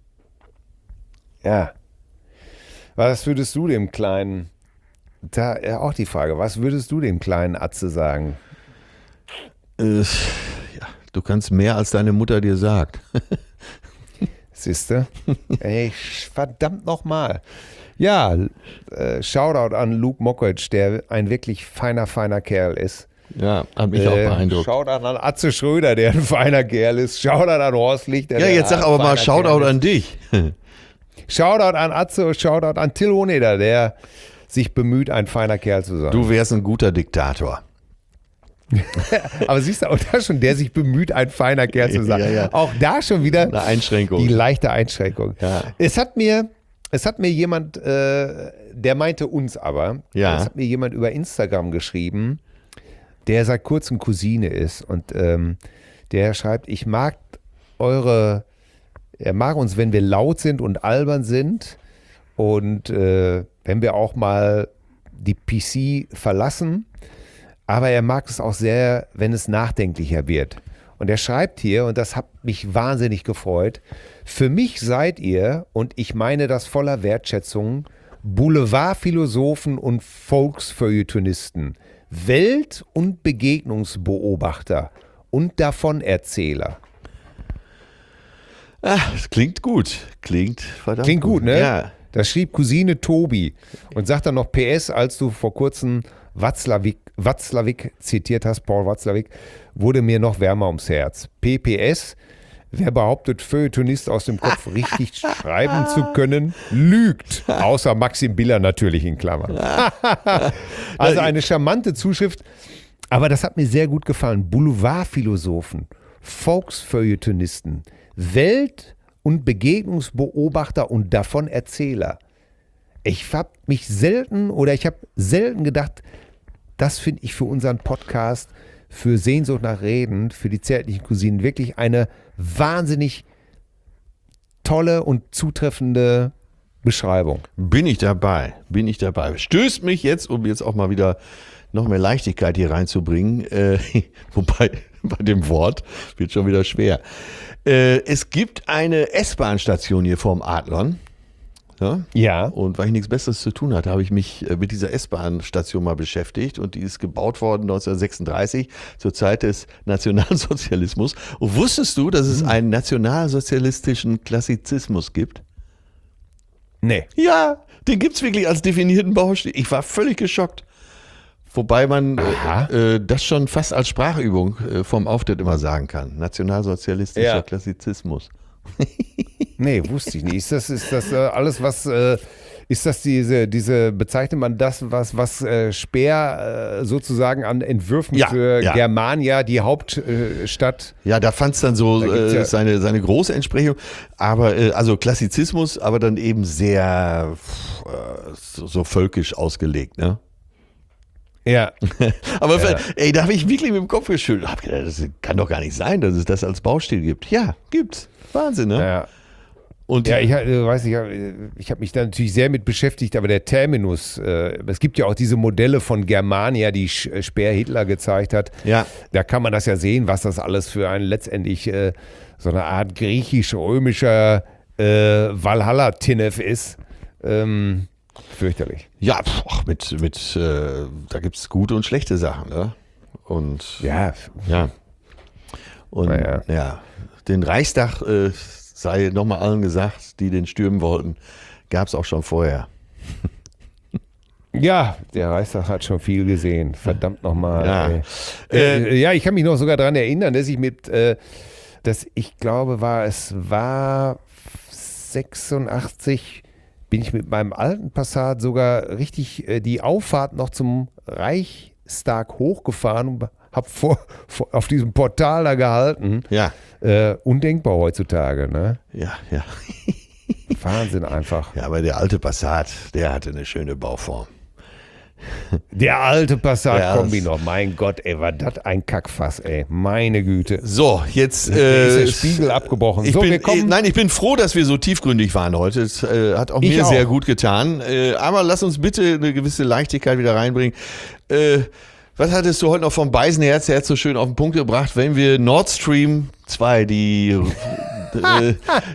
Ja. Was würdest du dem kleinen, da ja, auch die Frage, was würdest du dem kleinen Atze sagen? Äh, ja, du kannst mehr, als deine Mutter dir sagt. Siehste? Ey, verdammt nochmal. Ja, äh, Shoutout an Luke Mockridge, der ein wirklich feiner, feiner Kerl ist. Ja, hat mich auch Äh, beeindruckt. Shoutout an Atze Schröder, der ein feiner Kerl ist. Shoutout an Horst Lichter. Ja, der jetzt sag ein aber mal feiner Shoutout Kerl ist. an dich. Shoutout an Atze und Shoutout an Till Hoheneder, der sich bemüht, ein feiner Kerl zu sein. Du wärst ein guter Diktator. Aber siehst du, auch da schon, der sich bemüht, ein feiner Kerl zu sein. Ja, ja. Auch da schon wieder Eine Einschränkung. die leichte Einschränkung. Ja. Es hat mir, es hat mir jemand, äh, der meinte uns aber, Ja. es hat mir jemand über Instagram geschrieben, der seit kurzem Cousine ist und ähm, der schreibt, ich mag eure, er mag uns, wenn wir laut sind und albern sind und äh, wenn wir auch mal die P C verlassen, aber er mag es auch sehr, wenn es nachdenklicher wird. Und er schreibt hier, und das hat mich wahnsinnig gefreut, für mich seid ihr, und ich meine das voller Wertschätzung, Boulevardphilosophen und Volksfeuilletonisten, Welt- und Begegnungsbeobachter und Davonerzähler. Ah, das klingt gut. Klingt verdammt Klingt gut, ne? Ja. Das schrieb Cousine Tobi und sagt dann noch P S, als du vor kurzem Watzlawick, Watzlawick zitiert hast, Paul Watzlawick, wurde mir noch wärmer ums Herz. P P S, wer behauptet, Feuilletonist aus dem Kopf richtig schreiben zu können, lügt. Außer Maxim Biller natürlich in Klammern. Also eine charmante Zuschrift, aber das hat mir sehr gut gefallen. Boulevardphilosophen, Volksfeuilletonisten, Welt- und Begegnungsbeobachter und Davonerzähler. Ich habe mich selten oder ich habe selten gedacht, das finde ich für unseren Podcast, für Sehnsucht nach Reden, für die zärtlichen Cousinen wirklich eine wahnsinnig tolle und zutreffende Beschreibung. Bin ich dabei, bin ich dabei. Stößt mich jetzt, um jetzt auch mal wieder noch mehr Leichtigkeit hier reinzubringen, äh, wobei bei dem Wort wird schon wieder schwer. Äh, es gibt eine S-Bahn-Station hier vorm Adlon. Ja? Ja. Und weil ich nichts Besseres zu tun hatte, habe ich mich mit dieser S-Bahn-Station mal beschäftigt. Und die ist gebaut worden neunzehnhundertsechsunddreißig, zur Zeit des Nationalsozialismus. Und wusstest du, dass es einen nationalsozialistischen Klassizismus gibt? Nee. Ja, den gibt es wirklich als definierten Baustil. Ich war völlig geschockt. Wobei man äh, das schon fast als Sprachübung äh, vom Auftritt immer sagen kann. Nationalsozialistischer Ja. Klassizismus. Nee, wusste ich nicht. Ist das, ist das äh, alles, was, äh, ist das diese, diese, bezeichnet man das, was, was äh, Speer äh, sozusagen an Entwürfen Ja, für ja. Germania, die Hauptstadt. Ja, da fand es dann so Da gibt's äh, ja- seine, seine große Entsprechung. Aber, äh, also Klassizismus, aber dann eben sehr äh, so, so völkisch ausgelegt, ne? Ja. Aber Ja. ey, da habe ich wirklich mit dem Kopf geschüttelt. Hab gedacht, das kann doch gar nicht sein, dass es das als Baustil gibt. Ja, gibt's. Wahnsinn, ne? Ja. Und Ja, ich äh, weiß nicht, äh, ich habe mich da natürlich sehr mit beschäftigt, aber der Terminus, äh, es gibt ja auch diese Modelle von Germania, die Sch- Speer Hitler gezeigt hat. ja, Da kann man das ja sehen, was das alles für ein letztendlich äh, so eine Art griechisch-römischer äh, Valhalla-Tinnef ist. Ähm, fürchterlich. ja, pf, ach, mit, mit äh, da gibt's gute und schlechte Sachen, ne? Und Ja, ja. Und Naja. ja, den Reichstag, äh, sei nochmal allen gesagt, die den stürmen wollten, gab's auch schon vorher. ja, der Reichstag hat schon viel gesehen. Verdammt nochmal. Ja. Ja. Äh, ja, ich kann mich noch sogar daran erinnern, dass ich mit, äh, dass ich glaube, war es war sechsundachtzig, bin ich mit meinem alten Passat sogar richtig äh, die Auffahrt noch zum Reichstag hochgefahren und habe vor, vor, auf diesem Portal da gehalten. Ja, Äh, undenkbar heutzutage, ne? ja, ja. Wahnsinn einfach. Ja, aber der alte Passat, der hatte eine schöne Bauform. Der alte Ja, Passat-Kombi das- noch, mein Gott, ey, war das ein Kackfass, ey. Meine Güte. So, jetzt Da äh, ist der Spiegel abgebrochen. Ich So, bin, wir kommen- äh, nein, ich bin froh, dass wir so tiefgründig waren heute. Es äh, hat auch Ich mir auch. sehr gut getan. Äh, aber lass uns bitte eine gewisse Leichtigkeit wieder reinbringen. Äh, was hattest du heute noch vom Beisenherz Herz so schön auf den Punkt gebracht, wenn wir Nord Stream zwei, die äh,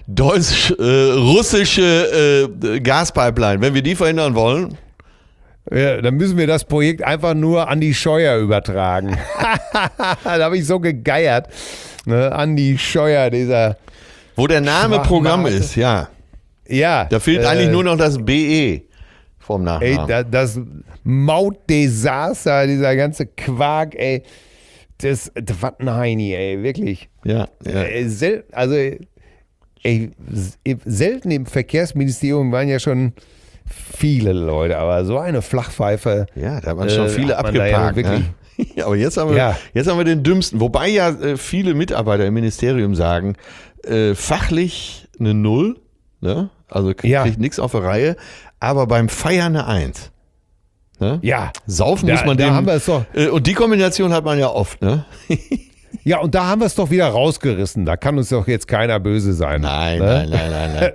deutsch-russische äh, Gaspipeline, wenn wir die verhindern wollen? Ja, dann müssen wir das Projekt einfach nur an die Scheuer übertragen. Da habe ich so gegeiert. Ne, Andi Scheuer, dieser. Wo der Name Schwach Programm Mate. ist, ja. Ja. Da fehlt äh, eigentlich nur noch das B E vom Ey, Nachnamen. da, das Mautdesaster, dieser ganze Quark, ey. Das, das was ein Heini, ey, wirklich. ja, ja. Äh, sel also, ey, s- selten im Verkehrsministerium waren ja schon viele Leute, aber so eine Flachpfeife. Ja, da hat man schon Äh, viele hat man da ja abgeparkt. wirklich- Ne? Ja, aber jetzt haben, wir, Ja. jetzt haben wir den dümmsten. Wobei ja äh, viele Mitarbeiter im Ministerium sagen, äh, fachlich eine Null, ne? Also k- Ja. kriegt nichts auf die Reihe, aber beim Feiern eine Eins. Ne? Ja. Saufen Da- muss man da dem. haben wir es doch. äh, und die Kombination hat man ja oft, ne? Ja, und da haben wir es doch wieder rausgerissen. Da kann uns doch jetzt keiner böse sein. Nein, ne? nein, nein, nein, nein.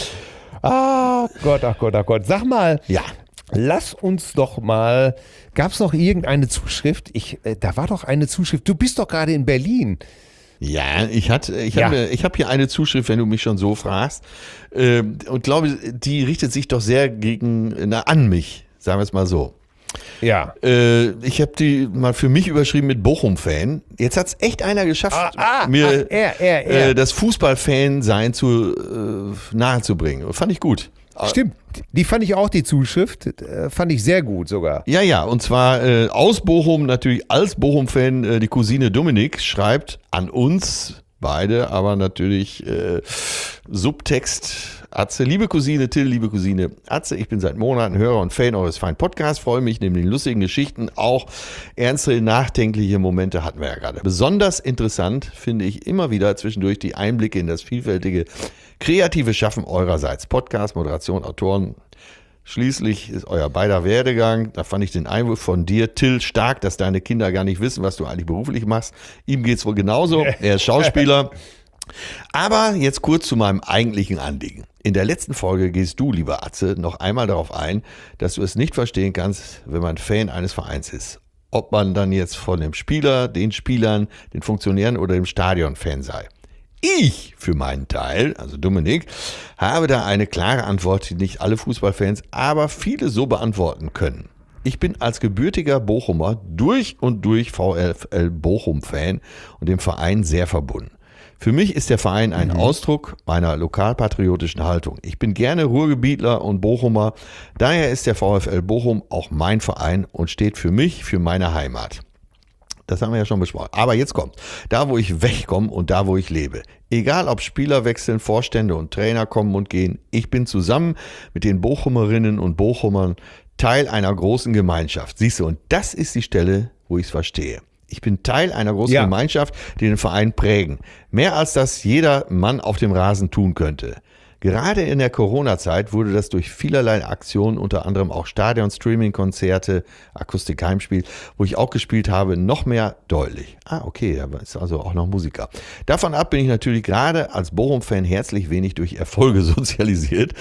Ah, Gott, ach Gott, ach Gott. Sag mal, Ja. lass uns doch mal. Gab es noch irgendeine Zuschrift? Ich, äh, da war doch eine Zuschrift. Du bist doch gerade in Berlin. Ja, ich hatte, ich Ja. habe, ich habe hier eine Zuschrift, wenn du mich schon so fragst, ähm, und glaube, die richtet sich doch sehr gegen, na, an mich, sagen wir es mal so. Ja. Äh, ich habe die mal für mich überschrieben mit Bochum-Fan. Jetzt hat es echt einer geschafft, Ah, ah, mir ach, er, er, er. Äh, das Fußballfan-Sein zu äh, nahe zu bringen. Fand ich gut. Stimmt. Die fand ich auch, die Zuschrift. Äh, fand ich sehr gut sogar. Ja, ja, und zwar äh, aus Bochum, natürlich als Bochum-Fan, äh, die Cousine Dominik schreibt an uns beide, aber natürlich äh, Subtext Atze. Liebe Cousine Till, liebe Cousine Atze, ich bin seit Monaten Hörer und Fan eures feinen Podcasts, freue mich neben den lustigen Geschichten auch ernste, nachdenkliche Momente hatten wir ja gerade. Besonders interessant finde ich immer wieder zwischendurch die Einblicke in das vielfältige kreative Schaffen eurerseits. Podcast, Moderation, Autoren. Schließlich ist euer beider Werdegang, da fand ich den Einwurf von dir, Till, stark, dass deine Kinder gar nicht wissen, was du eigentlich beruflich machst. Ihm geht's wohl genauso. Er ist Schauspieler Aber jetzt kurz zu meinem eigentlichen Anliegen. In der letzten Folge gehst du, lieber Atze, noch einmal darauf ein, dass du es nicht verstehen kannst, wenn man Fan eines Vereins ist. Ob man dann jetzt von dem Spieler, den Spielern, den Funktionären oder dem Stadion Fan sei. Ich für meinen Teil, also Dominik, habe da eine klare Antwort, die nicht alle Fußballfans, aber viele so beantworten können. Ich bin als gebürtiger Bochumer durch und durch VfL Bochum-Fan und dem Verein sehr verbunden. Für mich ist der Verein ein mhm. Ausdruck meiner lokalpatriotischen Haltung. Ich bin gerne Ruhrgebietler und Bochumer. Daher ist der VfL Bochum auch mein Verein und steht für mich, für meine Heimat. Das haben wir ja schon besprochen. Aber jetzt kommt, da wo ich wegkomme und da wo ich lebe. Egal ob Spieler wechseln, Vorstände und Trainer kommen und gehen, ich bin zusammen mit den Bochumerinnen und Bochumern Teil einer großen Gemeinschaft. Siehst du, und das ist die Stelle, wo ich es verstehe. Ich bin Teil einer großen ja. Gemeinschaft, die den Verein prägen. Mehr als das jeder Mann auf dem Rasen tun könnte. Gerade in der Corona-Zeit wurde das durch vielerlei Aktionen, unter anderem auch Stadion, Streaming-Konzerte, Akustik-Heimspiel, wo ich auch gespielt habe, noch mehr deutlich. Ah, okay, da ist also auch noch Musiker. Davon ab bin ich natürlich gerade als Bochum-Fan herzlich wenig durch Erfolge sozialisiert,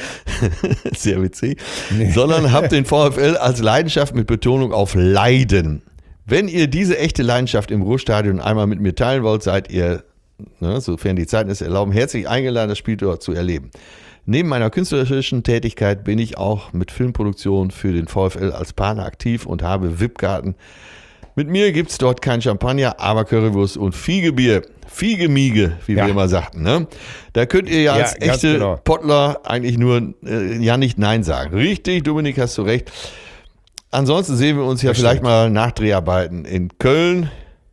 sehr witzig, nee. sondern habe den VfL als Leidenschaft mit Betonung auf Leiden. Wenn ihr diese echte Leidenschaft im Ruhrstadion einmal mit mir teilen wollt, seid ihr, ne, sofern die Zeiten es erlauben, herzlich eingeladen, das Spiel dort zu erleben. Neben meiner künstlerischen Tätigkeit bin ich auch mit Filmproduktion für den VfL als Partner aktiv und habe V I P-Karten. Mit mir gibt es dort kein Champagner, aber Currywurst und Fiegebier. Fiegemiege, wie ja. wir immer sagten. Ne? Da könnt ihr ja als ja, echte genau. Pottler eigentlich nur äh, ja nicht Nein sagen. Richtig, Dominik, hast du recht. Ansonsten sehen wir uns ja das vielleicht stimmt. mal nach Dreharbeiten in Köln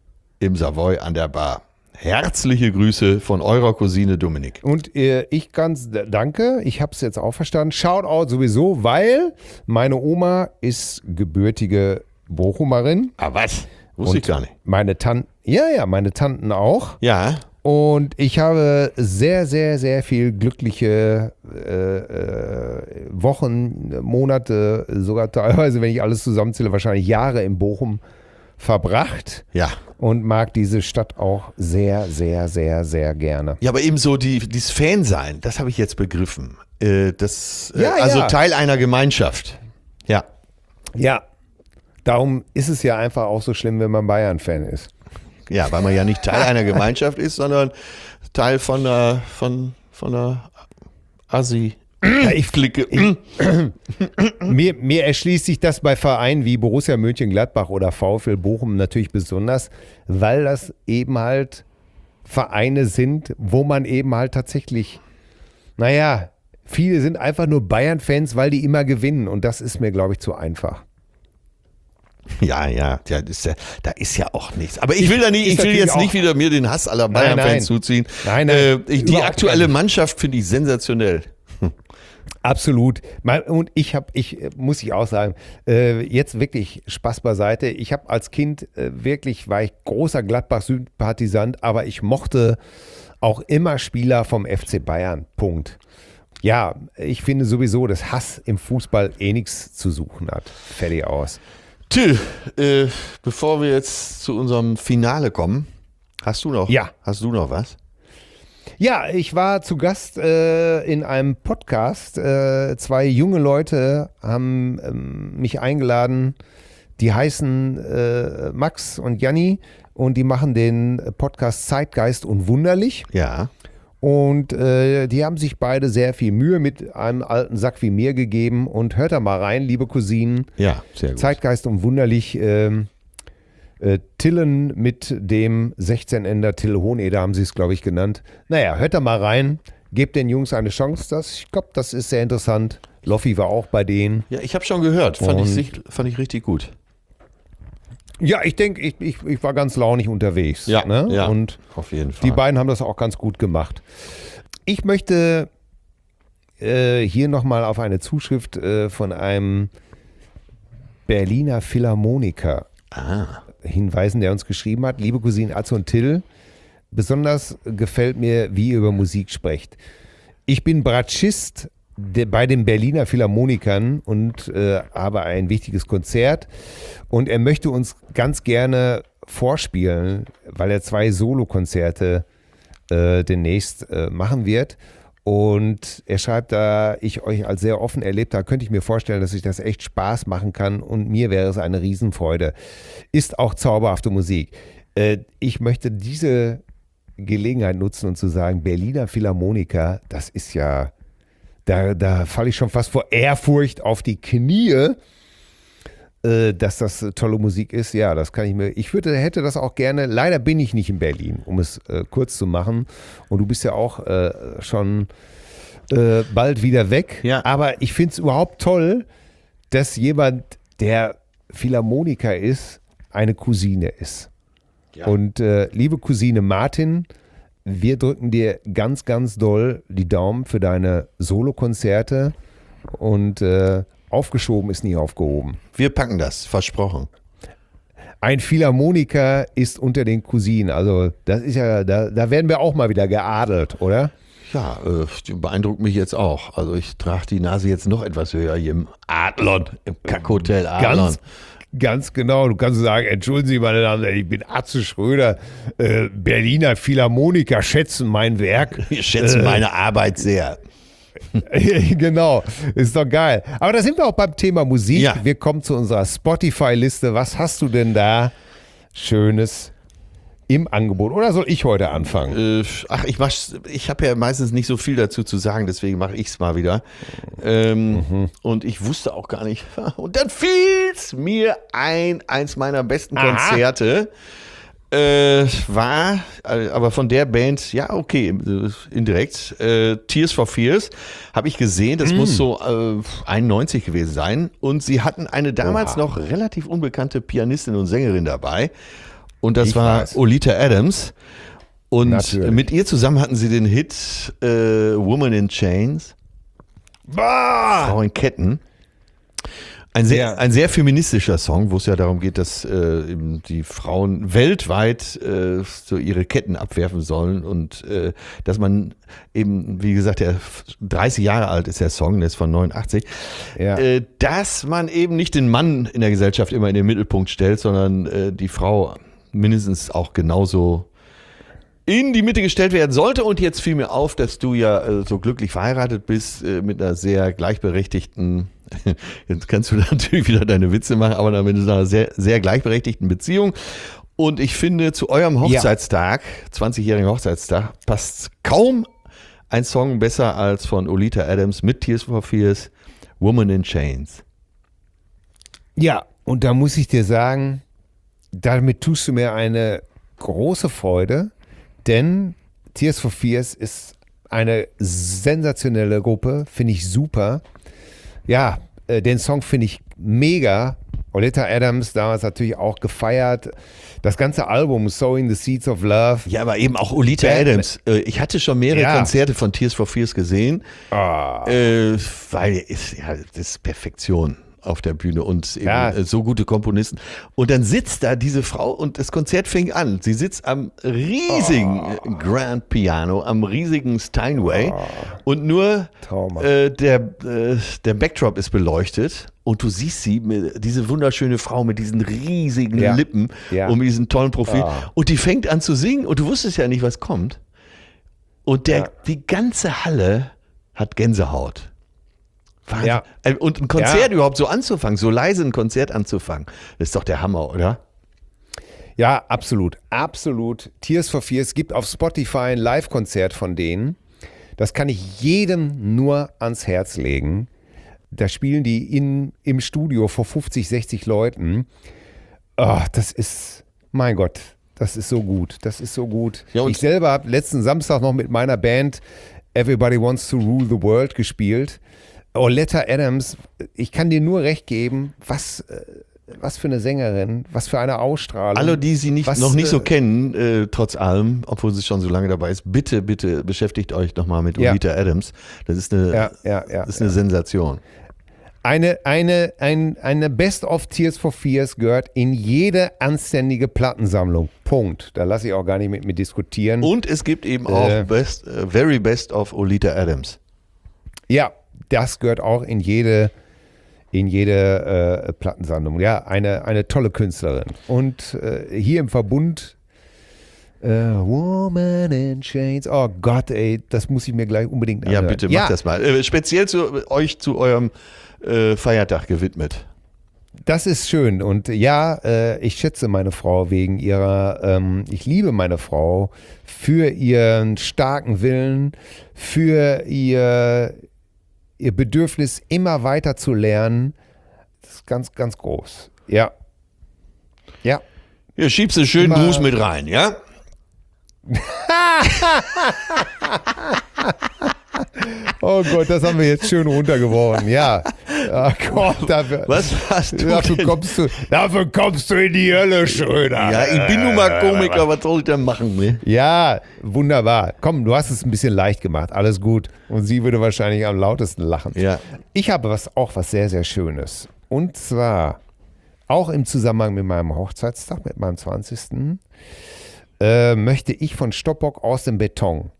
im Savoy an der Bar. Herzliche Grüße von eurer Cousine Dominik. Und äh, ich ganz danke, ich habe es jetzt auch verstanden. Shoutout sowieso, weil meine Oma ist gebürtige Bochumerin. Ah, was? Wusste ich gar nicht. Meine Tanten, ja, ja, meine Tanten auch. Ja. Und ich habe sehr, sehr, sehr viel glückliche äh, äh, Wochen, Monate, sogar teilweise, wenn ich alles zusammenzähle, wahrscheinlich Jahre in Bochum verbracht. Ja. Und mag diese Stadt auch sehr, sehr, sehr, sehr gerne. Ja, aber eben so die, dieses Fansein, das habe ich jetzt begriffen. Äh, das, äh, ja, also ja. Teil einer Gemeinschaft. Ja. Ja. Darum ist es ja einfach auch so schlimm, wenn man Bayern-Fan ist. Ja, weil man ja nicht Teil einer Gemeinschaft ist, sondern Teil von einer, von, von einer Assi. Ja, ich flicke. mir, mir erschließt sich das bei Vereinen wie Borussia Mönchengladbach oder VfL Bochum natürlich besonders, weil das eben halt Vereine sind, wo man eben halt tatsächlich, naja, viele sind einfach nur Bayern-Fans, weil die immer gewinnen und das ist mir, glaube ich, zu einfach. Ja, ja, ja, das ist ja, da ist ja auch nichts. Aber ich will da nicht, ich will jetzt nicht wieder mir den Hass aller Bayern-Fans zuziehen. Nein, nein. Äh, ich, die aktuelle Mannschaft finde ich sensationell. Absolut. Und ich habe, ich muss ich auch sagen, jetzt wirklich Spaß beiseite. Ich habe als Kind wirklich, war ich großer Gladbach-Sympathisant, aber ich mochte auch immer Spieler vom F C Bayern. Punkt. Ja, ich finde sowieso, dass Hass im Fußball eh nichts zu suchen hat. Fertig aus. Till, äh, bevor wir jetzt zu unserem Finale kommen, hast du noch, ja. hast du noch was? Ja, ich war zu Gast äh, in einem Podcast. Äh, zwei junge Leute haben ähm, mich eingeladen. Die heißen äh, Max und Janni und die machen den Podcast Zeitgeist und Wunderlich. Ja. Und äh, die haben sich beide sehr viel Mühe mit einem alten Sack wie mir gegeben. Und hört da mal rein, liebe Cousinen. Ja, sehr gut. Zeitgeist und Wunderlich. Äh, äh, Tillen mit dem sechzehn-Ender Till Hoheneder haben sie es, glaube ich, genannt. Naja, hört da mal rein. Gebt den Jungs eine Chance. Das, ich glaube, das ist sehr interessant. Loffi war auch bei denen. Ja, ich habe schon gehört. Fand ich, fand ich richtig gut. Ja, ich denke, ich, ich, ich war ganz launig unterwegs. Ja, ne? ja, und auf jeden Fall. Die beiden haben das auch ganz gut gemacht. Ich möchte äh, hier nochmal auf eine Zuschrift äh, von einem Berliner Philharmoniker ah. hinweisen, der uns geschrieben hat. Liebe Cousinen Atze und Till, besonders gefällt mir, wie ihr über Musik sprecht. Ich bin Bratschist de, bei den Berliner Philharmonikern und äh, habe ein wichtiges Konzert. Und er möchte uns ganz gerne vorspielen, weil er zwei Solokonzerte äh, demnächst äh, machen wird. Und er schreibt, da ich euch als sehr offen erlebt habe, könnte ich mir vorstellen, dass ich das echt Spaß machen kann und mir wäre es eine Riesenfreude. Ist auch zauberhafte Musik. Äh, ich möchte diese Gelegenheit nutzen und zu sagen, Berliner Philharmoniker, das ist ja, da, da falle ich schon fast vor Ehrfurcht auf die Knie, äh, dass das tolle Musik ist. Ja, das kann ich mir, ich würde, hätte das auch gerne, leider bin ich nicht in Berlin, um es äh, kurz zu machen. Und du bist ja auch äh, schon äh, bald wieder weg. Ja. Aber ich finde es überhaupt toll, dass jemand, der Philharmoniker ist, eine Cousine ist. Ja. Und äh, liebe Cousine Martin, wir drücken dir ganz, ganz doll die Daumen für deine Solokonzerte und äh, aufgeschoben ist nie aufgehoben. Wir packen das, versprochen. Ein Philharmoniker ist unter den Cousinen, also das ist ja, da, da werden wir auch mal wieder geadelt, oder? Ja, äh, die beeindruckt mich jetzt auch. Also ich trage die Nase jetzt noch etwas höher hier im Adlon, im Kackhotel Adlon. Ganz, ganz genau. Du kannst sagen, entschuldigen Sie, meine Damen und Herren, ich bin Atze Schröder, äh, Berliner Philharmoniker schätzen mein Werk. Wir schätzen äh, meine Arbeit sehr. Genau, ist doch geil. Aber da sind wir auch beim Thema Musik. Ja. Wir kommen zu unserer Spotify-Liste. Was hast du denn da Schönes im Angebot? Oder soll ich heute anfangen? Äh, ach, ich mach, ich habe ja meistens nicht so viel dazu zu sagen, deswegen mache ich es mal wieder. Ähm, mhm. Und ich wusste auch gar nicht. Und dann fiel es mir ein, eins meiner besten Aha. Konzerte. Äh, war, aber von der Band, ja, okay, indirekt, äh, Tears for Fears, habe ich gesehen, das mm. muss so äh, einundneunzig gewesen sein. Und sie hatten eine damals Oha. noch relativ unbekannte Pianistin und Sängerin dabei. Und das ich war weiß. Olita Adams. Und Natürlich. mit ihr zusammen hatten sie den Hit äh, Woman in Chains. Bah! Frau in Ketten. Ein sehr, Ja. ein sehr feministischer Song, wo es ja darum geht, dass äh, eben die Frauen weltweit äh, so ihre Ketten abwerfen sollen und äh, dass man eben, wie gesagt, der dreißig Jahre alt ist der Song, der ist von neunundachtzig, Ja. äh, dass man eben nicht den Mann in der Gesellschaft immer in den Mittelpunkt stellt, sondern äh, die Frau mindestens auch genauso in die Mitte gestellt werden sollte. Und jetzt fiel mir auf, dass du ja äh, so glücklich verheiratet bist äh, mit einer sehr gleichberechtigten, jetzt kannst du natürlich wieder deine Witze machen, aber dann mit einer sehr, sehr gleichberechtigten Beziehung. Und ich finde, zu eurem Hochzeitstag, ja. zwanzigjährigen Hochzeitstag, passt kaum ein Song besser als von Olita Adams mit Tears for Fears, Woman in Chains. Ja, und da muss ich dir sagen, damit tust du mir eine große Freude, denn Tears for Fears ist eine sensationelle Gruppe, finde ich super. Ja, äh, den Song finde ich mega. Olita Adams damals natürlich auch gefeiert. Das ganze Album Sowing the Seeds of Love. Ja, aber eben auch Olita Band- Adams. Äh, Ich hatte schon mehrere Ja. Konzerte von Tears for Fears gesehen, Ah. äh, weil ist, ja, das ist Perfektion auf der Bühne und eben Ja. äh, so gute Komponisten. Und dann sitzt da diese Frau und das Konzert fing an. Sie sitzt am riesigen Oh. Grand Piano, am riesigen Steinway und nur Trauma. äh, der, äh, der Backdrop ist beleuchtet und du siehst sie, mit, diese wunderschöne Frau mit diesen riesigen Ja. Lippen Ja. und mit diesem tollen Profil. Oh. Und die fängt an zu singen und du wusstest ja nicht, was kommt. Und der, Ja. die ganze Halle hat Gänsehaut. Wahnsinn. Ja. Und ein Konzert Ja. überhaupt so anzufangen, so leise ein Konzert anzufangen, das ist doch der Hammer, oder? Ja, absolut, absolut. Tears for Fears gibt auf Spotify ein Live-Konzert von denen. Das kann ich jedem nur ans Herz legen. Da spielen die in, im Studio vor fünfzig, sechzig Leuten. Oh, das ist, mein Gott, das ist so gut, das ist so gut. Ja, und- ich selber habe letzten Samstag noch mit meiner Band Everybody Wants to Rule the World gespielt. Oleta Adams, ich kann dir nur recht geben, was, äh, was für eine Sängerin, was für eine Ausstrahlung. Alle, die sie nicht, Was, noch nicht so äh, kennen, äh, trotz allem, obwohl sie schon so lange dabei ist, bitte, bitte beschäftigt euch nochmal mit Ja. Olita Adams. Das ist eine, Ja, ja, ja, das ist eine Sensation. Eine, eine, ein, eine Best of Tears for Fears gehört in jede anständige Plattensammlung. Punkt. Da lasse ich auch gar nicht mit mir diskutieren. Und es gibt eben auch Äh. best, äh, Very Best of Olita Adams. Ja, das gehört auch in jede, in jede äh, Plattensammlung. Ja, eine, eine tolle Künstlerin. Und äh, hier im Verbund Äh, Woman in Chains. Oh Gott, ey, das muss ich mir gleich unbedingt anhören. Ja, bitte, mach ja. das mal. Äh, speziell zu euch zu eurem äh, Feiertag gewidmet. Das ist schön und ja, äh, ich schätze meine Frau wegen ihrer, ähm, ich liebe meine Frau für ihren starken Willen, für ihr, ihr Bedürfnis, immer weiter zu lernen. Das ist ganz, ganz groß. Ja. Ja. Hier schiebst du einen schönen Immer- Gruß mit rein, ja? Oh Gott, das haben wir jetzt schön runtergeworfen. Ja. Ach Gott, dafür, Was hast du dafür denn? kommst du, dafür kommst du in die Hölle, Schröder. Ja, ich bin nun mal Komiker, was soll ich denn machen, ne? Ja, wunderbar. Komm, du hast es ein bisschen leicht gemacht. Alles gut. Und sie würde wahrscheinlich am lautesten lachen. Ja. Ich habe was, auch was sehr, sehr Schönes. Und zwar auch im Zusammenhang mit meinem Hochzeitstag, mit meinem zwanzigsten Äh, möchte ich von Stoppock aus dem Beton.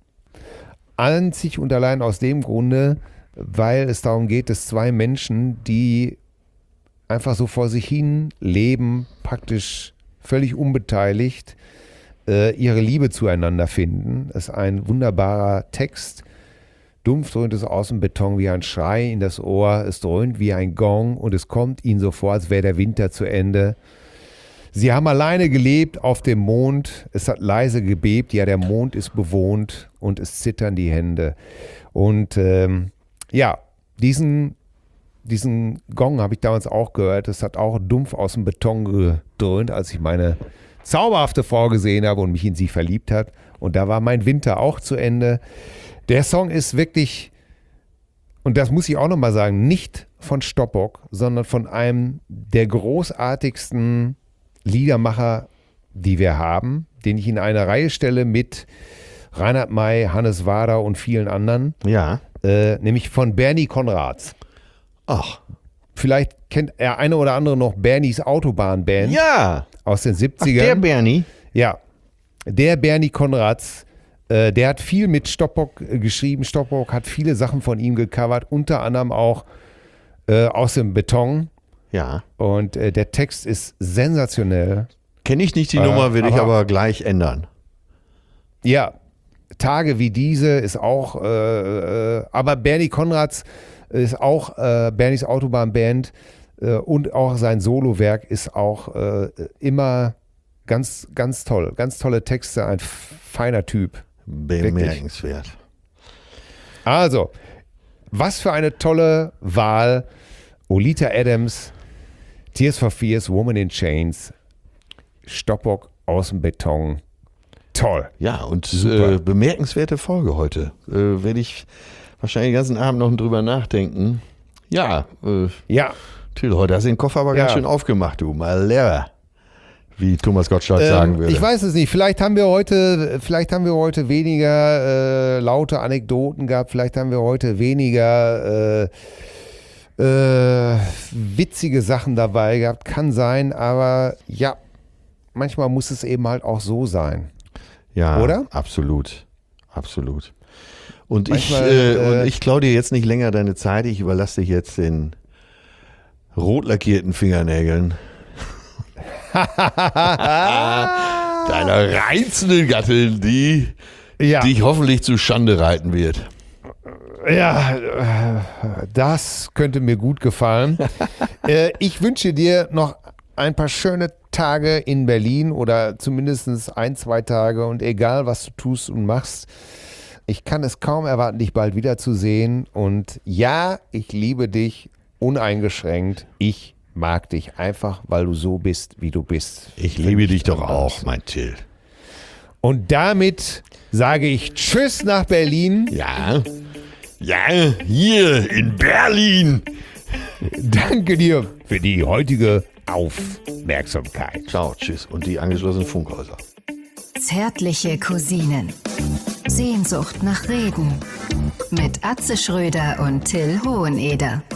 Einzig und allein aus dem Grunde, weil es darum geht, dass zwei Menschen, die einfach so vor sich hin leben, praktisch völlig unbeteiligt, äh, ihre Liebe zueinander finden. Das ist ein wunderbarer Text. Dumpf dröhnt es aus dem Beton wie ein Schrei in das Ohr. Es dröhnt wie ein Gong und es kommt ihnen so vor, als wäre der Winter zu Ende. Sie haben alleine gelebt auf dem Mond. Es hat leise gebebt. Ja, der Mond ist bewohnt und es zittern die Hände. Und ähm, ja, diesen, diesen Gong habe ich damals auch gehört. Es hat auch dumpf aus dem Beton gedröhnt, als ich meine zauberhafte Frau gesehen habe und mich in sie verliebt hat. Und da war mein Winter auch zu Ende. Der Song ist wirklich, und das muss ich auch nochmal sagen, nicht von Stoppock, sondern von einem der großartigsten Liedermacher, die wir haben, den ich in eine Reihe stelle mit Reinhard May, Hannes Wader und vielen anderen, Ja. äh, nämlich von Bernie Konrads. Ach. Vielleicht kennt er eine oder andere noch Bernies Autobahnband Ja. aus den Ach, siebzigern. der Bernie. Ja, der Bernie Konrads, äh, der hat viel mit Stoppock äh, geschrieben. Stoppock hat viele Sachen von ihm gecovert, unter anderem auch äh, aus dem Beton. Ja. Und äh, der Text ist sensationell. Kenne ich nicht die Äh, Nummer, will ich aber- aber gleich ändern. Ja, Tage wie diese ist auch, äh, äh, aber Bernie Konrads ist auch äh, Bernies Autobahnband äh, und auch sein Solowerk ist auch äh, immer ganz, ganz toll. Ganz tolle Texte, ein feiner Typ. Bemerkenswert. Also, was für eine tolle Wahl. Olita Adams, Tears for Fears, Woman in Chains, Stoppock aus dem Beton. Toll. Ja, und Super. äh, bemerkenswerte Folge heute. Äh, Werde ich wahrscheinlich den ganzen Abend noch drüber nachdenken. Ja, äh, Ja. Till, heute hast du den Koffer aber Ja. ganz schön aufgemacht, du. Mal leer. Wie Thomas Gottschalk Ähm, sagen würde. ich weiß es nicht. Vielleicht haben wir heute, vielleicht haben wir heute weniger äh, laute Anekdoten gehabt. Vielleicht haben wir heute weniger äh, äh, witzige Sachen dabei gehabt. Kann sein, aber ja, manchmal muss es eben halt auch so sein. Ja, Oder? Absolut. Absolut. Und Manchmal, ich, äh, äh, und ich klaue dir jetzt nicht länger deine Zeit. Ich überlasse dich jetzt den rot lackierten Fingernägeln deiner reizenden Gattin, die Ja, dich hoffentlich zu Schande reiten wird. ja, äh, das könnte mir gut gefallen. äh, ich wünsche dir noch ein paar schöne Tage in Berlin oder zumindest ein, zwei Tage und egal, was du tust und machst, ich kann es kaum erwarten, dich bald wiederzusehen und ja, ich liebe dich uneingeschränkt. Ich mag dich einfach, weil du so bist, wie du bist. Ich liebe dich doch anders. auch, mein Till. Und damit sage ich Tschüss nach Berlin. Ja, ja, hier in Berlin. Danke dir für die heutige Aufmerksamkeit. Ciao, tschüss und die angeschlossenen Funkhäuser. Zärtliche Cousinen. Sehnsucht nach Reden. Mit Atze Schröder und Till Hoheneder.